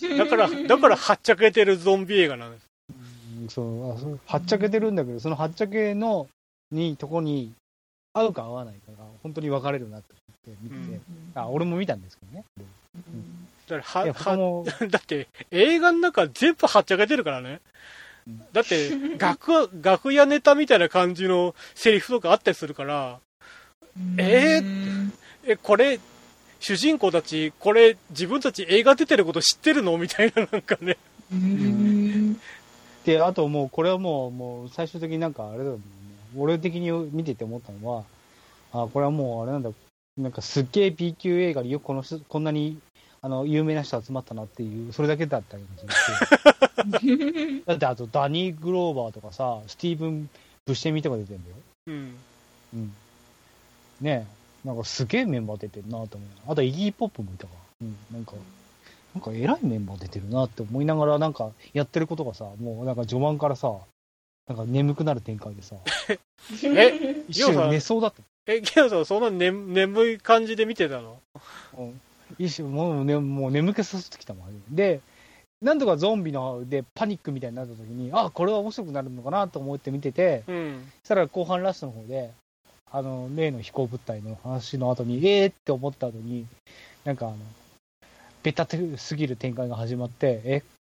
ね、だからだからはっちゃけてるゾンビ映画なんです。 うん、そうあそうはっちゃけてるんだけどそのはっちゃけのにとこに合うか合わないかが本当に分かれるなって見て、うん、あ俺も見たんですけどね、うんだ, ははだって映画の中全部はっちゃけてるからね。だって楽楽屋ネタみたいな感じのセリフとかあったりするからえー、えこれ主人公たちこれ自分たち映画出てること知ってるのみたいななんかね。 うんであともうこれはもうもう最終的になんかあれだもんね俺的に見てて思ったのはあこれはもうあれなんだなんかすっげえ B 級映画によくこの人こんなにあの有名な人集まったなっていうそれだけだったりもするだってあとダニー・グローバーとかさスティーブン・ブッシェミとか出てるんだよ、うんうん、ねえなんかすげえメンバー出てるなと思うあとイギー・ポップもいたわ、うん、なんかなんか偉いメンバー出てるなって思いながらなんかやってることがさもうなんか序盤からさなんか眠くなる展開でさえ一瞬寝そうだったえギアさんそんな、ね、眠い感じで見てたの、 うん一瞬もう、ね、もう眠気させてきたもんでなんとかゾンビのでパニックみたいになった時にあこれは面白くなるのかなと思って見てて、うん、そしたら後半ラストの方であの例の飛行物体の話の後にえーって思った後になんかあのベタすぎる展開が始まってえ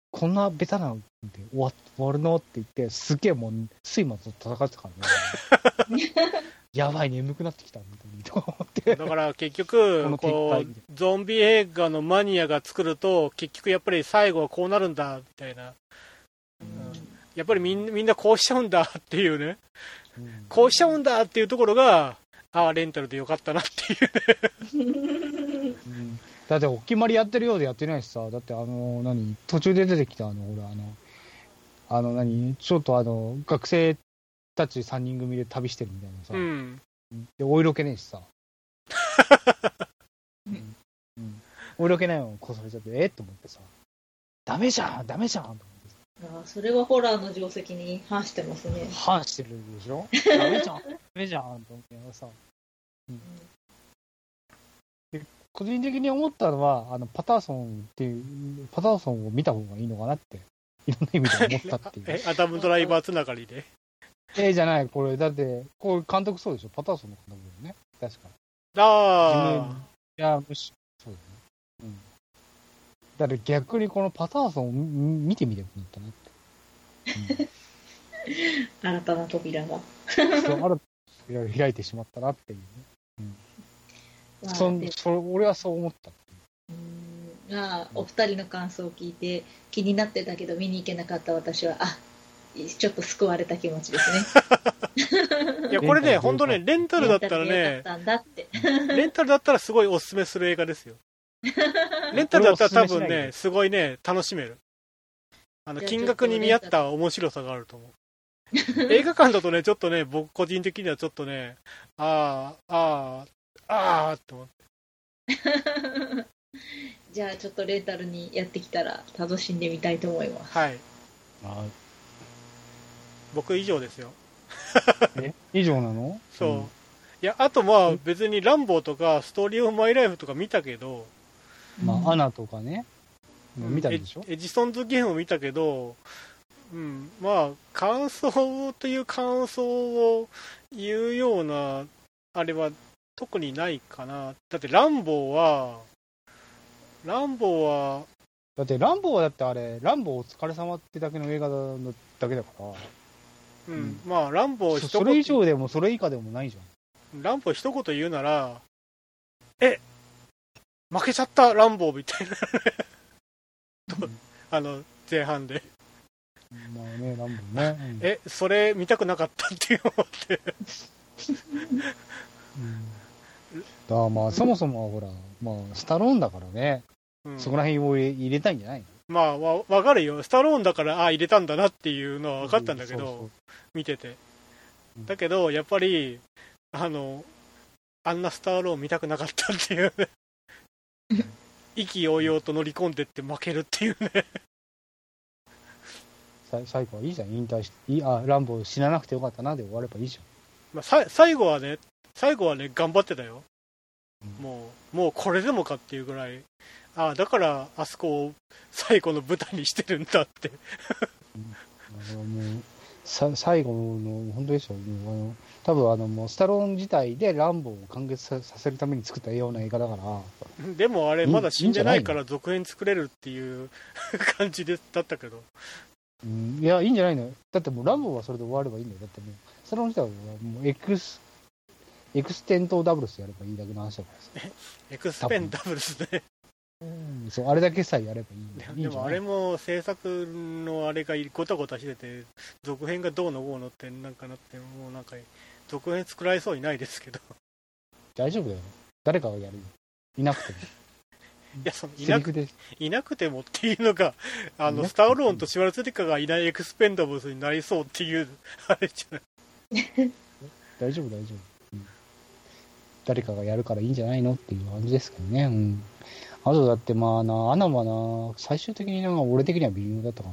こんなベタなので終わ終わるのって言って、すげえもう、睡魔と戦ってたからね。やばい、眠くなってきた、みたいにと思って。 だから結局、こう、ゾンビ映画のマニアが作ると、結局やっぱり最後はこうなるんだ、みたいな。うん、やっぱりみんな、みんなこうしちゃうんだっていうね。うん、こうしちゃうんだっていうところが、ああ、レンタルでよかったなっていうね。 うん、だって、お決まりやってるようでやってないしさ、だって、あの、何、途中で出てきた、あの、俺、あの、あの、何、ちょっとあの、学生たちさんにん組で旅してるみたいなさ、うん、で、お色気ねえしさ、うんうん、お色気ないのこされちゃって、えっと思ってさ、ダメじゃん、ダメじゃんと思ってさ。 ああ、それはホラーの定石に反してますね。 反してるでしょダメじゃん、ダメじゃんと思ってさ、うん、で個人的に思ったのは、あのパターソンっていう、パターソンを見た方がいいのかなって、いろんな意味で思ったっていう。 え、アダムドライバーつながりで。 えー、じゃない、これ、だって、こう監督そうでしょ、パターソンの監督だよね、確か。 ああ。 いや、むしそうだね。うん。だって逆にこのパターソンを見てみてくれたなって。 うん、新たな扉が。 そう、新たな扉が開いてしまったなっていうね。うん。まあ、そそ俺はそう思ったっていう。 うん、まあ、お二人の感想を聞いて、気になってたけど見に行けなかった私は、あ、ちょっと救われた気持ちですね。 いや、これね、本当ね、レンタルだったらね、レンタルだったらすごいおすすめする映画ですよ。レンタルだったら多分ね、すごいね、楽しめる。あの、金額に見合った面白さがあると思う。映画館だとね、ちょっとね、僕個人的にはちょっとね、ああ、ああ、ああって思って。 じゃあちょっとレンタルにやってきたら楽しんでみたいと思います。 はい。あ、僕以上ですよ。 え以上なの？ そう、うん、いや、あとまあ別にランボーとかストーリーオブマイライフとか見たけど、 まあ、うん、アナとかね、見たでしょ。 エジソンズゲームを見たけど、うん、まあ感想という感想を言うようなあれは特にないかな。だってランボーはランボーはだってランボーはだってあれランボーお疲れ様ってだけの映画のだけだから。 うん、うん、まあランボー一言それ以上でもそれ以下でもないじゃん。ランボー一言言うなら、え負けちゃったランボーみたいな、うん、あの前半で。 まあね、ランボーね。うん、 えそれ見たくなかったって思って。 うん、だからまあそもそもほら、まあスタローンだからね。うん、そこら辺を入れたいんじゃないの？ まあわ分かるよ、スタローンだからあ入れたんだなっていうのは分かったんだけど、そうそう見てて、だけどやっぱりあのあんなスタローン見たくなかったっていうね。意気揚々と乗り込んでって負けるっていうね。 最後はいいじゃん、引退していい、あランボー死ななくてよかったなで終わればいいじゃん。 まあ、さ最後はね最後はね頑張ってたよ、うん、もうもうこれでもかっていうぐらい、ああだからあそこを最後の舞台にしてるんだって。 うん、もうさ最後の本当でしょ、もうあの多分あのもうスタローン自体でランボーを完結させるために作ったような映画だから。 でもあれまだ死んでないから続編作れるっていう感じでだったけど、 うん、いやいいんじゃないの。だってもうランボーはそれで終わればいいんだよ。だってもうスタローン自体はもうエクスエクステントダブルスやればいいだけの話だからさ。 エクスペンダブルスね。 うん、そうあれだけさえやればいいんだよ。 でもあれも制作のあれがごたごたしてて続編がどうのこうのってなんかなってもうなんか続編作られそうにないですけど。 大丈夫だよ。誰かがやるよ。いなくても。 いやそのいなくいなくてもっていうのがあのスターローンとシュワルツェネッガーがいないエクスペンダブルスになりそうっていうあれじゃない。 大丈夫大丈夫、うん。誰かがやるからいいんじゃないのっていう感じですけどね。うん。あとだってまあな、アナはな、最終的になんか俺的には微妙だったからな。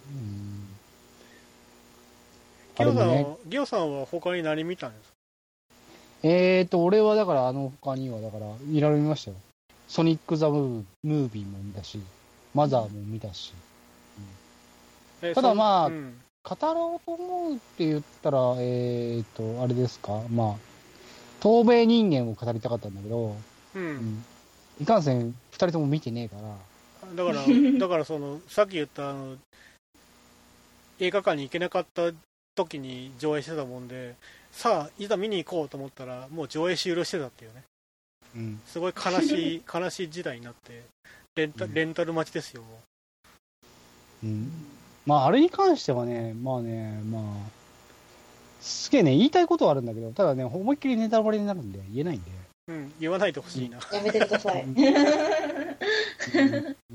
うん。ギオさん、ね、ギオさんは他に何見たんですか？ えーと、俺はだからあの他にはだからいろいろ見ましたよ。ソニック・ザ・ムービーも見たし、マザーも見たし。うん、ただまあ、うん、語ろうと思うって言ったら、えーと、あれですか、まあ、透明人間を語りたかったんだけど、うんうん、いかんせんふたりとも見てねえから。 だからだからそのさっき言ったあの映画館に行けなかった時に上映してたもんで、さあいざ見に行こうと思ったらもう上映終了してたっていうね、うん、すごい悲しい悲しい時代になってレンタ、レンタル待ちですよもう、うん、まああれに関してはね、まあね、まあすげえね言いたいことはあるんだけど、ただね思いっきりネタバレになるんで言えないんで、 うん、言わないでほしいな、 うん、やめてください、 うん、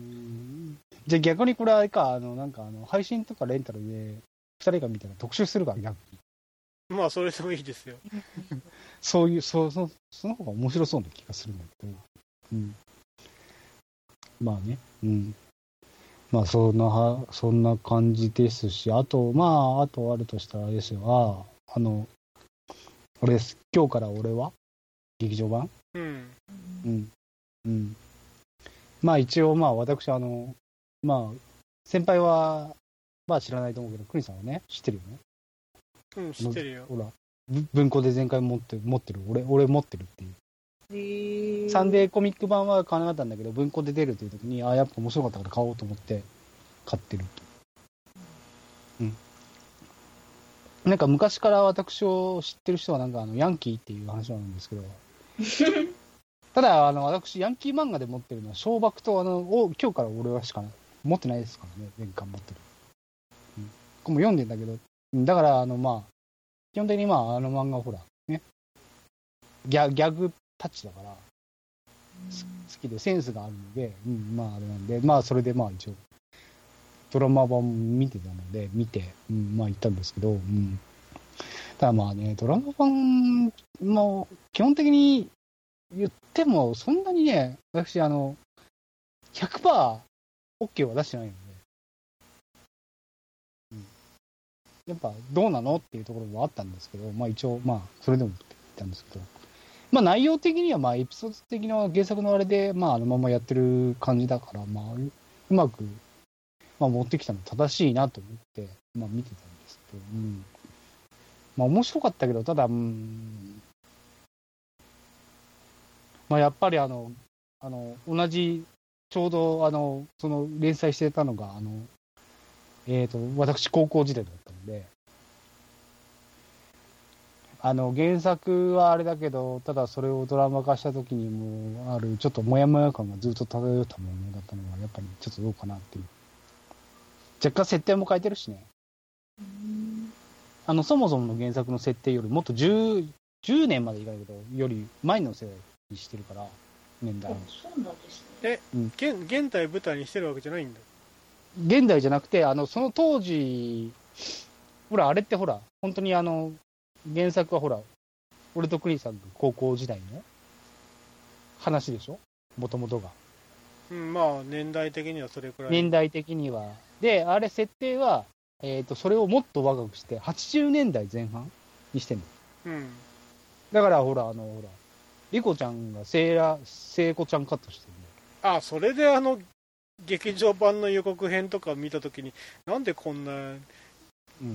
じゃあ逆にこれあれか、あのなんかあの配信とかレンタルでふたりが見たら特集するから逆に、 まあそれでもいいですよそういうそうそその方が面白そうな気がするんだけど、うん、まあね、うん、まあそんなそんな感じですし、あとまああとあるとしたらあれですよ、ああのあれです、今日から俺は劇場版、 うんうんうん、まあ一応まあ私あのまあ先輩はまあ知らないと思うけど、クリさんはね知ってるよね。 うん知ってるよ。 ほら文庫で前回持って持ってる俺俺持ってるっていう。 へー。 サンデーコミック版は買わなかったんだけど、文庫で出るという時にああやっぱ面白かったから買おうと思って買ってる。うん。なんか昔から私を知ってる人はなんかあのヤンキーっていう話なんですけど。ただあの私ヤンキー漫画で持ってるのは小爆とあのを今日から俺はしか持ってないですからね、年間持ってる。うん。ここも読んでんだけど、だからあのまあ基本的にまああの漫画はほらねギャギャグタッチだから好きでセンスがあるので、うん、まああれなんで、まあそれでまあ一応ドラマ版見てたので見て、うん、まあ行ったんですけど、うん、ただまあねドラマ版も基本的に言ってもそんなにね、私あの ひゃくパーセントオーケー は出してないので、うん、やっぱどうなのっていうところもあったんですけど、まあ一応まあそれでも言ったんですけど、まあ内容的にはまあエピソード的な原作のあれでまああのままやってる感じだから、まあうまくまあ持ってきたの正しいなと思ってまあ見てたんですけど、うん、まあ面白かったけど、ただうんまあやっぱりあのあの同じちょうどあのその連載してたのがあのえっと私高校時代だったので。あの原作はあれだけど、ただそれをドラマ化した時にもあるちょっとモヤモヤ感がずっと漂ったものだったのがやっぱりちょっとどうかなっていう。若干設定も変えてるしね。あのそもそもの原作の設定よりもっと 10, 10年までいかないけどより前の世代にしてるから年代。 そうなんですね。 え、うん、現, 現代舞台にしてるわけじゃないんだ。 現代じゃなくてあのその当時ほらあれってほら本当にあの原作はほら俺とクリさんの高校時代の話でしょ、もともとが、 うん、まあ年代的にはそれくらい、 年代的にはであれ設定は、えー、とそれをもっと若くしてはちじゅうねんだいぜん半にしてんの、 うん、 だからほらあのほらリコちゃんがセーラ聖子ちゃんカットしてるんだよ。あ、それであの劇場版の予告編とか見たときになんでこんな、うん、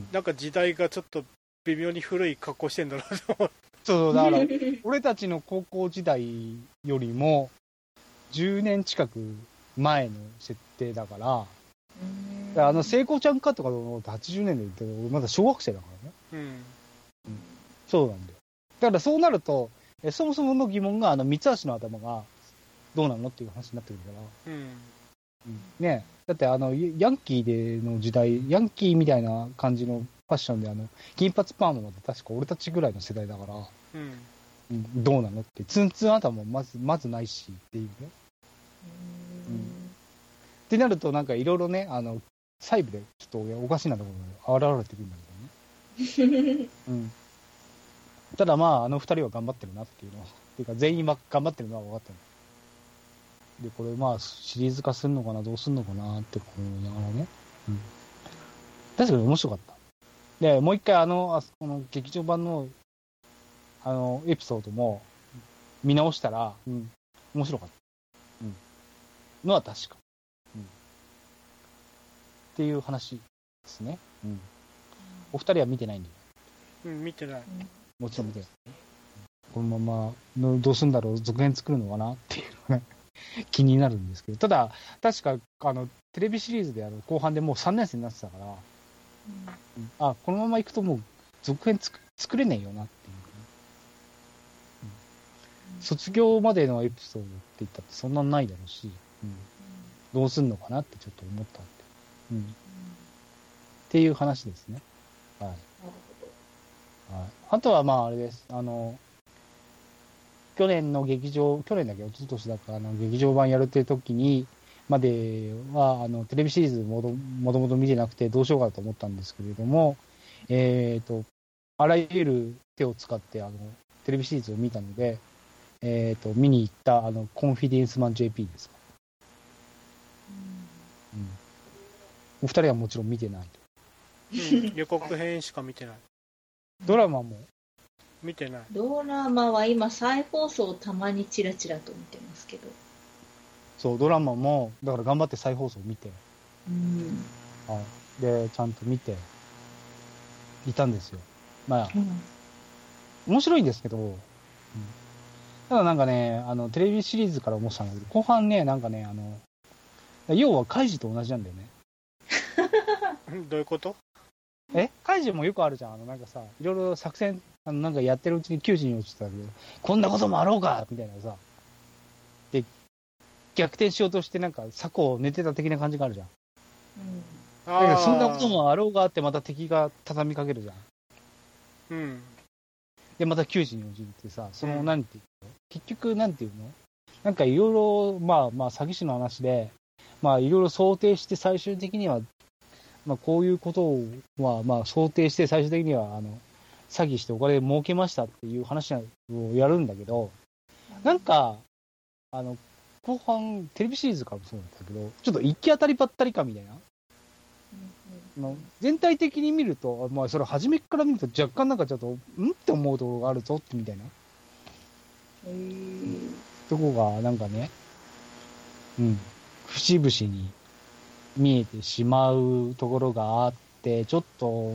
なんか時代がちょっと微妙に古い格好してんだろうと思って。 そうだから俺たちの高校時代よりもじゅうねん近く前の設定だから、からあの聖子ちゃんかとかのはちじゅうねんだけど俺まだ小学生だからね、 うんうん、 そうなんだよ。だからそうなるとえそもそもの疑問があの三橋の頭がどうなのっていう話になってくるから、うんうん、ね、だってあのヤンキーでの時代ヤンキーみたいな感じのファッションであの金髪パーマまで確か俺たちぐらいの世代だから、うんうん、どうなのってツンツン頭もまずまずないしっていうね、うん、ってなるとなんかいろいろねあの細部でちょっとおかしなところが現れてくるんだけどね、うん、ただまああの二人は頑張ってるなっていうのはっていうか全員は頑張ってるのは分かってる。でこれまあシリーズ化するのかなどうするのかなってこう言いながらね、うん、確かに面白かった。でもう一回あのあこの劇場版のあのエピソードも見直したら、うん、面白かった、うん、のは確か、うん、っていう話ですね、うん、お二人は見てないんだよ。 うん見てない。 もちろん見てない。このままのどうするんだろう続編作るのかなっていうね気になるんですけど、ただ、確か、あの、テレビシリーズであの後半でもうさんねん生になってたから、うん、あ、このまま行くともう続編つく作れねえよなっていう、うん。卒業までのエピソードって言ったってそんなないだろうし、うん、どうすんのかなってちょっと思ったって、うん。っていう話ですね。はい。なるほど。はい。あとはまああれです。あの、去年の劇場、去年だけど、一昨年だから、あの、劇場版やるっていう時に、までは、あの、テレビシリーズもともともと見てなくてどうしようかと思ったんですけれども、えっと、あらゆる手を使って、あの、テレビシリーズを見たので、えっと、見に行った、あの、コンフィデンスマン ジェーピー ですか。うん。お二人はもちろん見てないと。 うん、予告編しか見てない。 ドラマも見てない。 ドラマは今再放送をたまにチラチラと見てますけど。 そう、ドラマもだから頑張って再放送を見て、 うん、 はい、でちゃんと見ていたんですよ。まあ、うん、面白いんですけど、うん、ただなんかね、あのテレビシリーズから思ってたんだけど、後半ね、なんかね、あの要はカイジと同じなんだよね。 どういうこと？ えカイジもよくあるじゃん。あのなんかさ、いろいろ作戦あのなんかやってるうちに窮地に落ちてたけど、こんなこともあろうかみたいなさ、で逆転しようとしてなんか策を寝てた的な感じがあるじゃん。うん、だけどそんなこともあろうがあってまた敵が畳みかけるじゃん。 うん。 でまた窮地に陥ってさ、そのなんていうの、うん、結局なんていうの、なんかいろいろまあまあ詐欺師の話で、まあいろいろ想定して最終的にはまあこういうことをはまあ想定して最終的にはあの詐欺してお金儲けましたっていう話をやるんだけど、なんかあの後半テレビシリーズからもそうなんだけど、ちょっと行き当たりばったりかみたいな、うんうん、全体的に見ると、まあそれ初めから見ると若干なんかちょっとんって思うところがあるぞってみたいな、へー、とこがなんかね、うん、節々に見えてしまうところがあって、ちょっと、うん、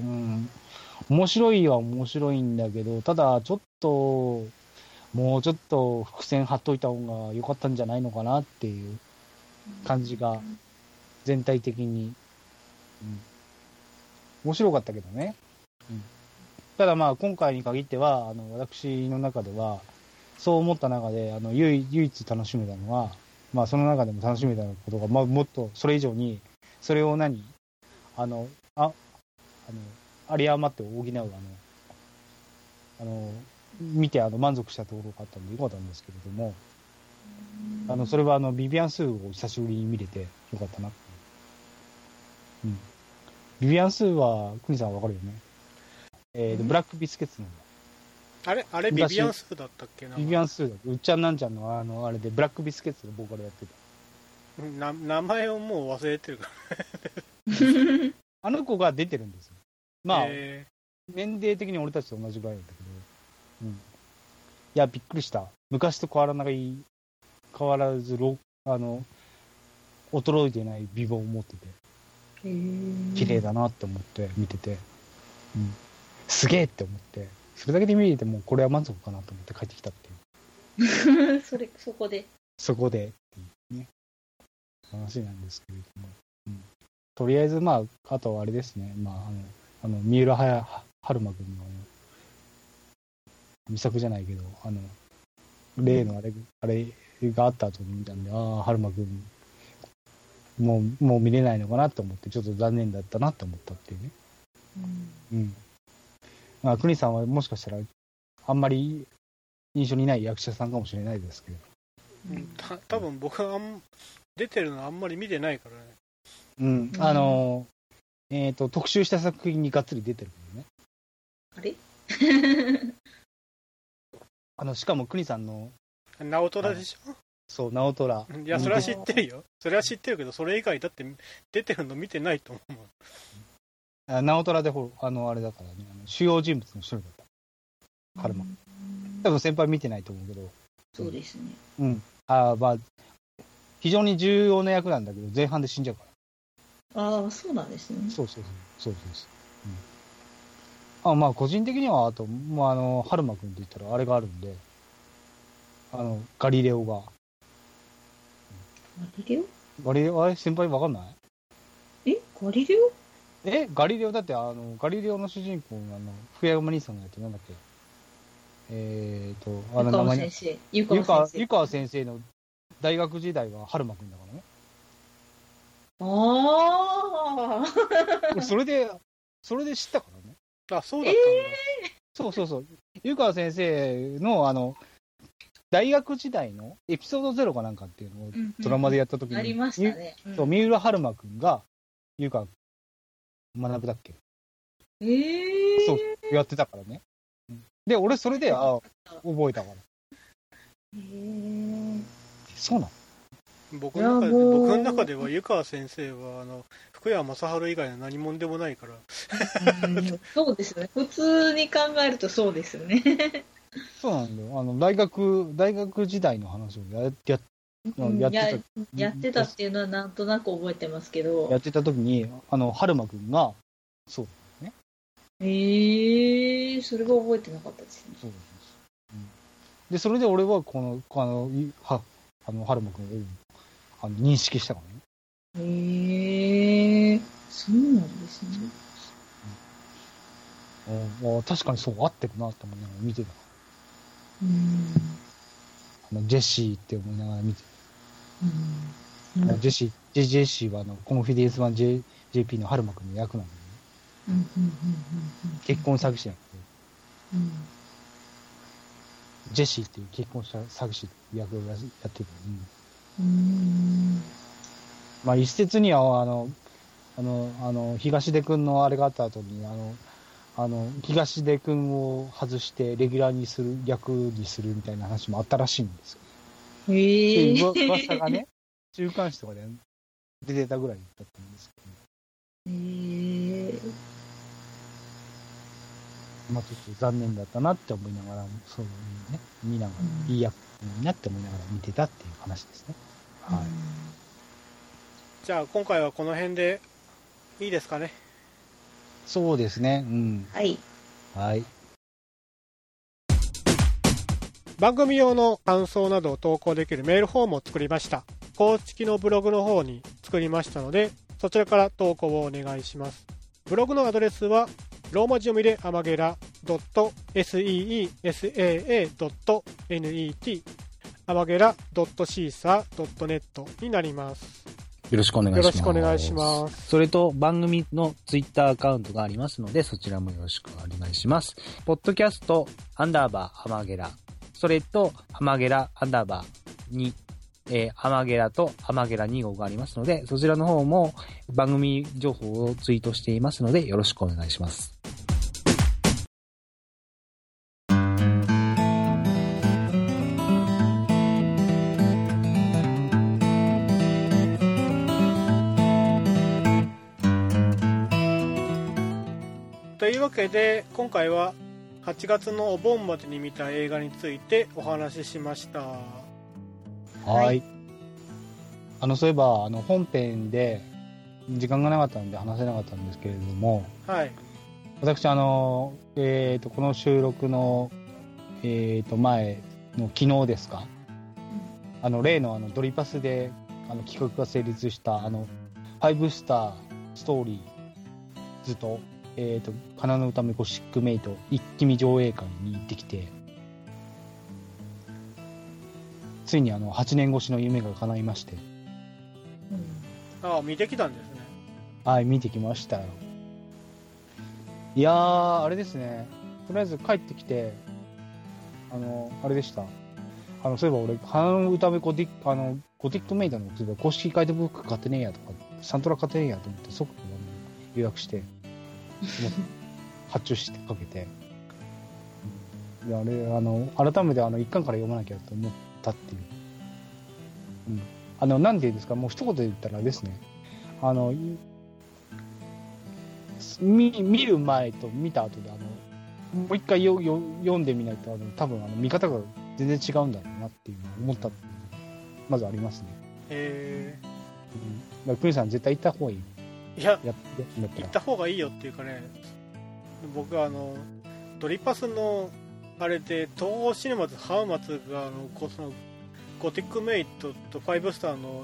面白いは面白いんだけど、ただちょっともうちょっと伏線張っといた方が良かったんじゃないのかなっていう感じが全体的に、うん、面白かったけどね、うん、ただまあ今回に限ってはあの私の中ではそう思った中であの 唯, 唯一楽しめたのは、まあその中でも楽しめたことが、まあ、もっとそれ以上にそれを何あのああの有り余って補うあのあの見てあの満足したところがあったんでよかったんですけれども、あのそれはあのビビアン・スーを久しぶりに見れてよかったな、うん、ビビアン・スーはクニさんわかるよね、えー、でブラックビスケッツのあれあれビビアン・スーだったっけな。 ビビアン・スーだうっちゃんなんちゃんのあのあれでブラックビスケッツのボーカルやってたな、名前をもう忘れてるからあの子が出てるんですよ。まあ、えー、年齢的に俺たちと同じぐらいなんだけど、うん、いやびっくりした。昔と変わらない変わらずあの衰えてない美貌を持ってて、へー、綺麗だなって思って見てて、うん、すげえって思って、それだけで見れてもこれは満足かなと思って帰ってきたっていうそれそこでそこでっていうね話なんですけれども、うん、とりあえずまああとはあれですね、まああのあの三浦春馬君の未作じゃないけど、あの例のあれ、うん、あれがあった後に見たんで、ああ春馬君もうもう見れないのかなと思ってちょっと残念だったなと思ったっていうね。うん。うん、まあ国さんはもしかしたらあんまり印象にない役者さんかもしれないですけど。 うん、た多分僕はあん出てるのあんまり見てないからね。 うん。あのえっ、ー、と特集した作品にがっつり出てるんだよね。あれ？あのしかも国さんの直虎でしょ。 そう直虎。 いやそれは知ってるよ。それは知ってるけどそれ以外だって出てるの見てないと思う。 あ直虎でほあのあれだからね、あの主要人物の一人だった。春馬。多分先輩見てないと思うけど。 そうですね。 うん。ああまあ非常に重要な役なんだけど前半で死んじゃうから。 ああそうなんですね。 そうそうそうそうです。うん、あまあ個人的にはあと、まあ、あの春馬くんって言ったらあれがあるんで、あのガリレオがガリレオガリレオ、あれ先輩わかんない？ えガリレオえガリレオだって、あの、ガリレオの主人公のあの、福山兄さんがやってなんだっけえーと、あの名前。湯川先生。湯川先生の大学時代は春馬くんだからね。 ああ。 それで、それで知ったからね。 あ、そうだったんだ。 えー、そうそうそう。湯川先生の、あの、大学時代のエピソードゼロかなんかっていうのをドラマでやった時に、うんうん、 ありましたね。 うん、そう、三浦春馬くんが、湯川学だっけえー、 そう、やってたからね。で、俺それで、あ、覚えたから。 へー、 そうなの？ 僕の中で、僕の中では湯川先生はあの福山雅治以外の何者でもないからうん、そうですね、普通に考えるとそうですよね。 そうなんだよ。あの大学大学時代の話をやややってた、 やってたっていうのはなんとなく覚えてますけど、 やってた時にあの春馬くんがそうね。 へえー、それが覚えてなかったですね。そうです。 うん、でそれで俺はこのあのはあの春馬くんをあの認識したからね。 へえー、そうなんですね。 うん、あ確かにそう合ってるなと思いながら見てた。 うん、 あのジェシーって思いながら見てた。うんうん、ジェシージェジェシーはあのコンフィデンス版 J、ジェーピー の春馬くんの役なんだよね。うんうんうんうん、結婚詐欺師なんだけど、うん、ジェシーっていう結婚詐欺師役をやってた、うんうん、まあ一説にはあのあのあの東出くんのあれがあった後にあのあの東出くんを外してレギュラーにする役にするみたいな話もあったらしいんですよ。へー、噂がね週刊誌とかで出てたぐらいだったんですけど、ね、へー、まあちょっと残念だったなって思いながらそういうね見ながら、うん、いい役になって思いながら見てたっていう話ですね。はい。 じゃあ今回はこの辺でいいですかね。 そうですね。うん。 はい。 はい。 番組用の感想などを投稿できるメールフォームを作りました。公式のブログの方に作りましたので、そちらから投稿をお願いします。ブログのアドレスはローマ字読みでアマゲラ .seesaa.net アマゲラ シーサー ドットネット になります。 よろしくお願いします。 よろしくお願いします。 それと番組のツイッターアカウントがありますので、そちらもよろしくお願いします。ポッドキャストアンダーバーアマゲラ、それとアマゲラアンダーバーに、えー、アマゲラとアマゲラに号がありますので、そちらの方も番組情報をツイートしていますので、よろしくお願いします。 というわけで今回ははちがつのお盆までに見た映画についてお話ししました。 はい。あのそういえばあの本編で時間がなかったので話せなかったんですけれども、 はい。 私あのえっ、ー、とこの収録のえっ、ー、と前の昨日ですか、あの例のあのドリパスであの企画が成立したあのファイブスターストーリーズとえっ、ー、と花の歌めゴシックメイト一気見上映会に行ってきて、ついにあのはちねん越しの夢が叶いまして、 うん、ああ見てきたんですね。 はい、見てきましたよ。いやーあれですね、とりあえず帰ってきてあのあれでした、あのそういえば俺花の歌めゴティックあのゴティックメイトの公式ガイドブック買ってねえやとかサントラ買ってねえやと思って即予約して発注してかけて、いやあれあの改めてあの一巻から読まなきゃと思ったっていう、うん、あのなんていうんですか、もう一言で言ったらですね、あの見, 見る前と見た後であのもう一回よよ読んでみないとあの多分あの見方が全然違うんだろうなっていうのを思ったっていうまずありますね。 へえー、クニさん絶対行った方がいい。 いやや行った方がいいよっていうかね、僕はあのドリパスのあれで東宝シネマズ浜松があのこそのゴティックメイトとファイブスターの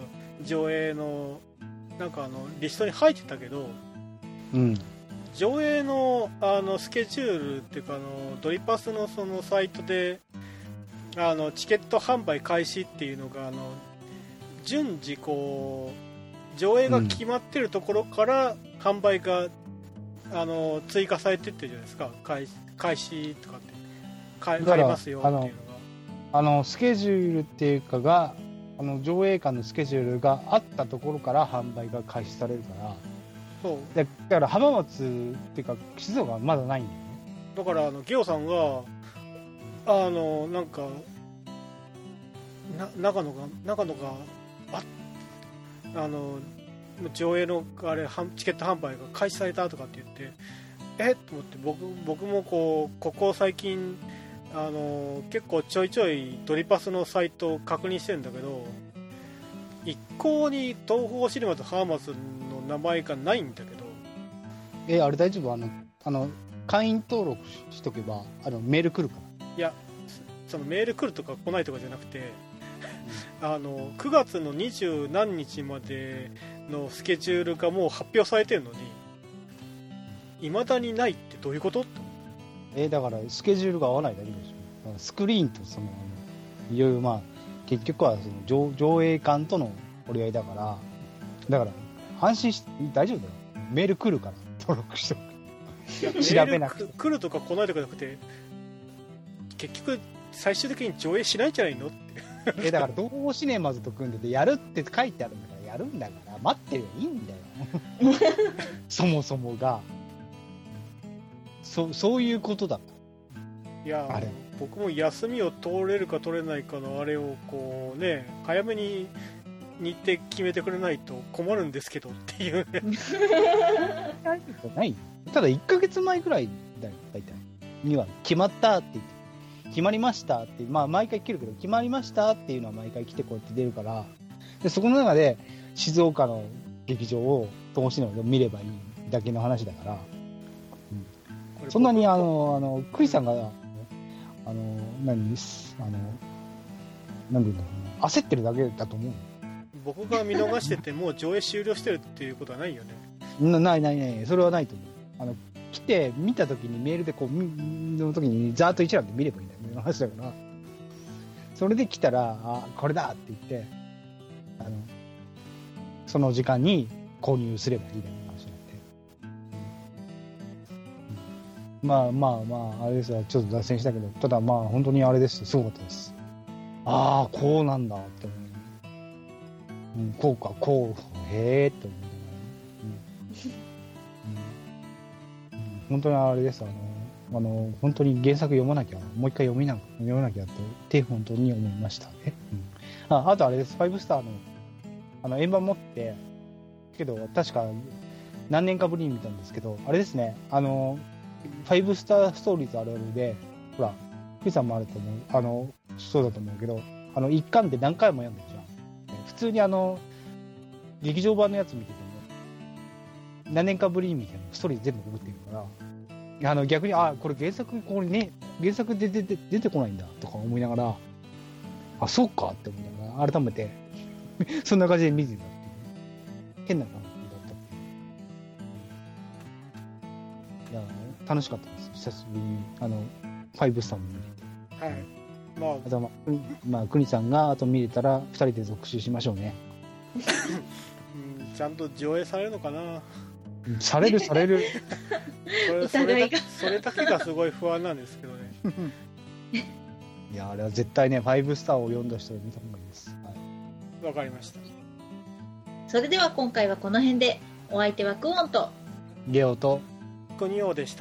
上映のなんかあのリストに入ってたけど、 うん、 上映のあのスケジュールっていうかあのドリパスのそのサイトであのチケット販売開始っていうのがあの順次こう上映が決まってるところから販売が、うん、あの追加されてってるじゃないですか。開開始とかって買えますよっていうのがあのスケジュールっていうかがあの上映館のスケジュールがあったところから販売が開始されるから、 そうだから浜松っていうか静岡はまだないんだよね。 だからあのゲオさんがあのなんかな長野が長野がああの上映のあれチケット販売が開始されたとかって言ってえっと思って僕僕もこうここ最近あの結構ちょいちょいドリパスのサイトを確認してるんだけど一向に東宝シネマと浜松の名前がないんだけどえあれ大丈夫あのあの会員登録しとけばあのメール来るから。 いやそのメール来るとか来ないとかじゃなくて、うん、あのくがつの二十何日までのスケジュールがもう発表されてるのに未だにないってどういうことって思う。 えー、だからスケジュールが合わないだけでしょ。スクリーンとそのいろいろまあ結局はその 上, 上映館との折り合いだからだから安心して大丈夫だよ。メール来るから登録しておく。調べなくて来るとか来ないとかじゃなくて結局最終的に上映しないんじゃないのってえだから東宝シネマズと組んでてやるって書いてあるんだからやるんだから待ってりゃいいんだよそもそもがそ, そういうことだ。 いやあれ僕も休みを通れるか取れないかのあれをこうね早めに日程決めてくれないと困るんですけどっていうないただいっかげつまえぐらいだよ大体には決まったって言って決まりましたってまあ毎回来るけど決まりましたっていうのは毎回来てこうやって出るからでそこの中で静岡の劇場を東宝シネマで見ればいいだけの話だから。そんなにあのあのクイさんがあの何あの何て言うんだろうな焦ってるだけだと思う。 僕が見逃しててもう上映終了してるっていうことはないよね。 なないないないそれはないと思う。あの来て見た時にメールでこうの時にザーッと一覧で見ればいいんだよね話だからそれで来たらあこれだって言ってあのその時間に購入すればいいだけの話なんで。まあまあまああれですよちょっと脱線したけどただまあ本当にあれですすごかったです。ああこうなんだって思う、うん、こうかこうへえって思う、うんうんうん、本当にあれですあのあの本当に原作読まなきゃもう一回読みな読まなきゃって本当に思いましたね、うん、あ, あとあれですファイブスターのあの円盤持ってけど確か何年かぶりに見たんですけどあれですねあのファイブスターストーリーズあるあるでほらクイさんもあると思うあのそうだと思うけどあの一巻で何回も読んでるじゃん。普通にあの劇場版のやつ見てても何年かぶりに見てもストーリー全部覚えてるからあの逆にあこれ原作ここにね原作で出て出てこないんだとか思いながらあそうかって思いながら改めてそんな感じで見てたっていう変な感じだったっていう。いや楽しかったです久しぶりにあのファイブスターも見れて。 はい。まあ、 あとまあ、まあ、国さんがあと見れたらふたりで続集しましょうね。 うん、ちゃんと上映されるのかな。 されるされる。 それそれだそれだけがすごい不安なんですけどね。 いやあれは絶対ねファイブスターを読んだ人は見た方がいいです。 わ、はい、かりました。 それでは今回はこの辺でお相手はクオンとゲオと国王でした。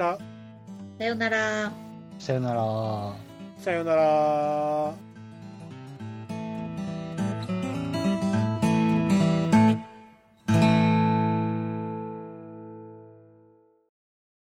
さよなら。 さよなら。 さよなら。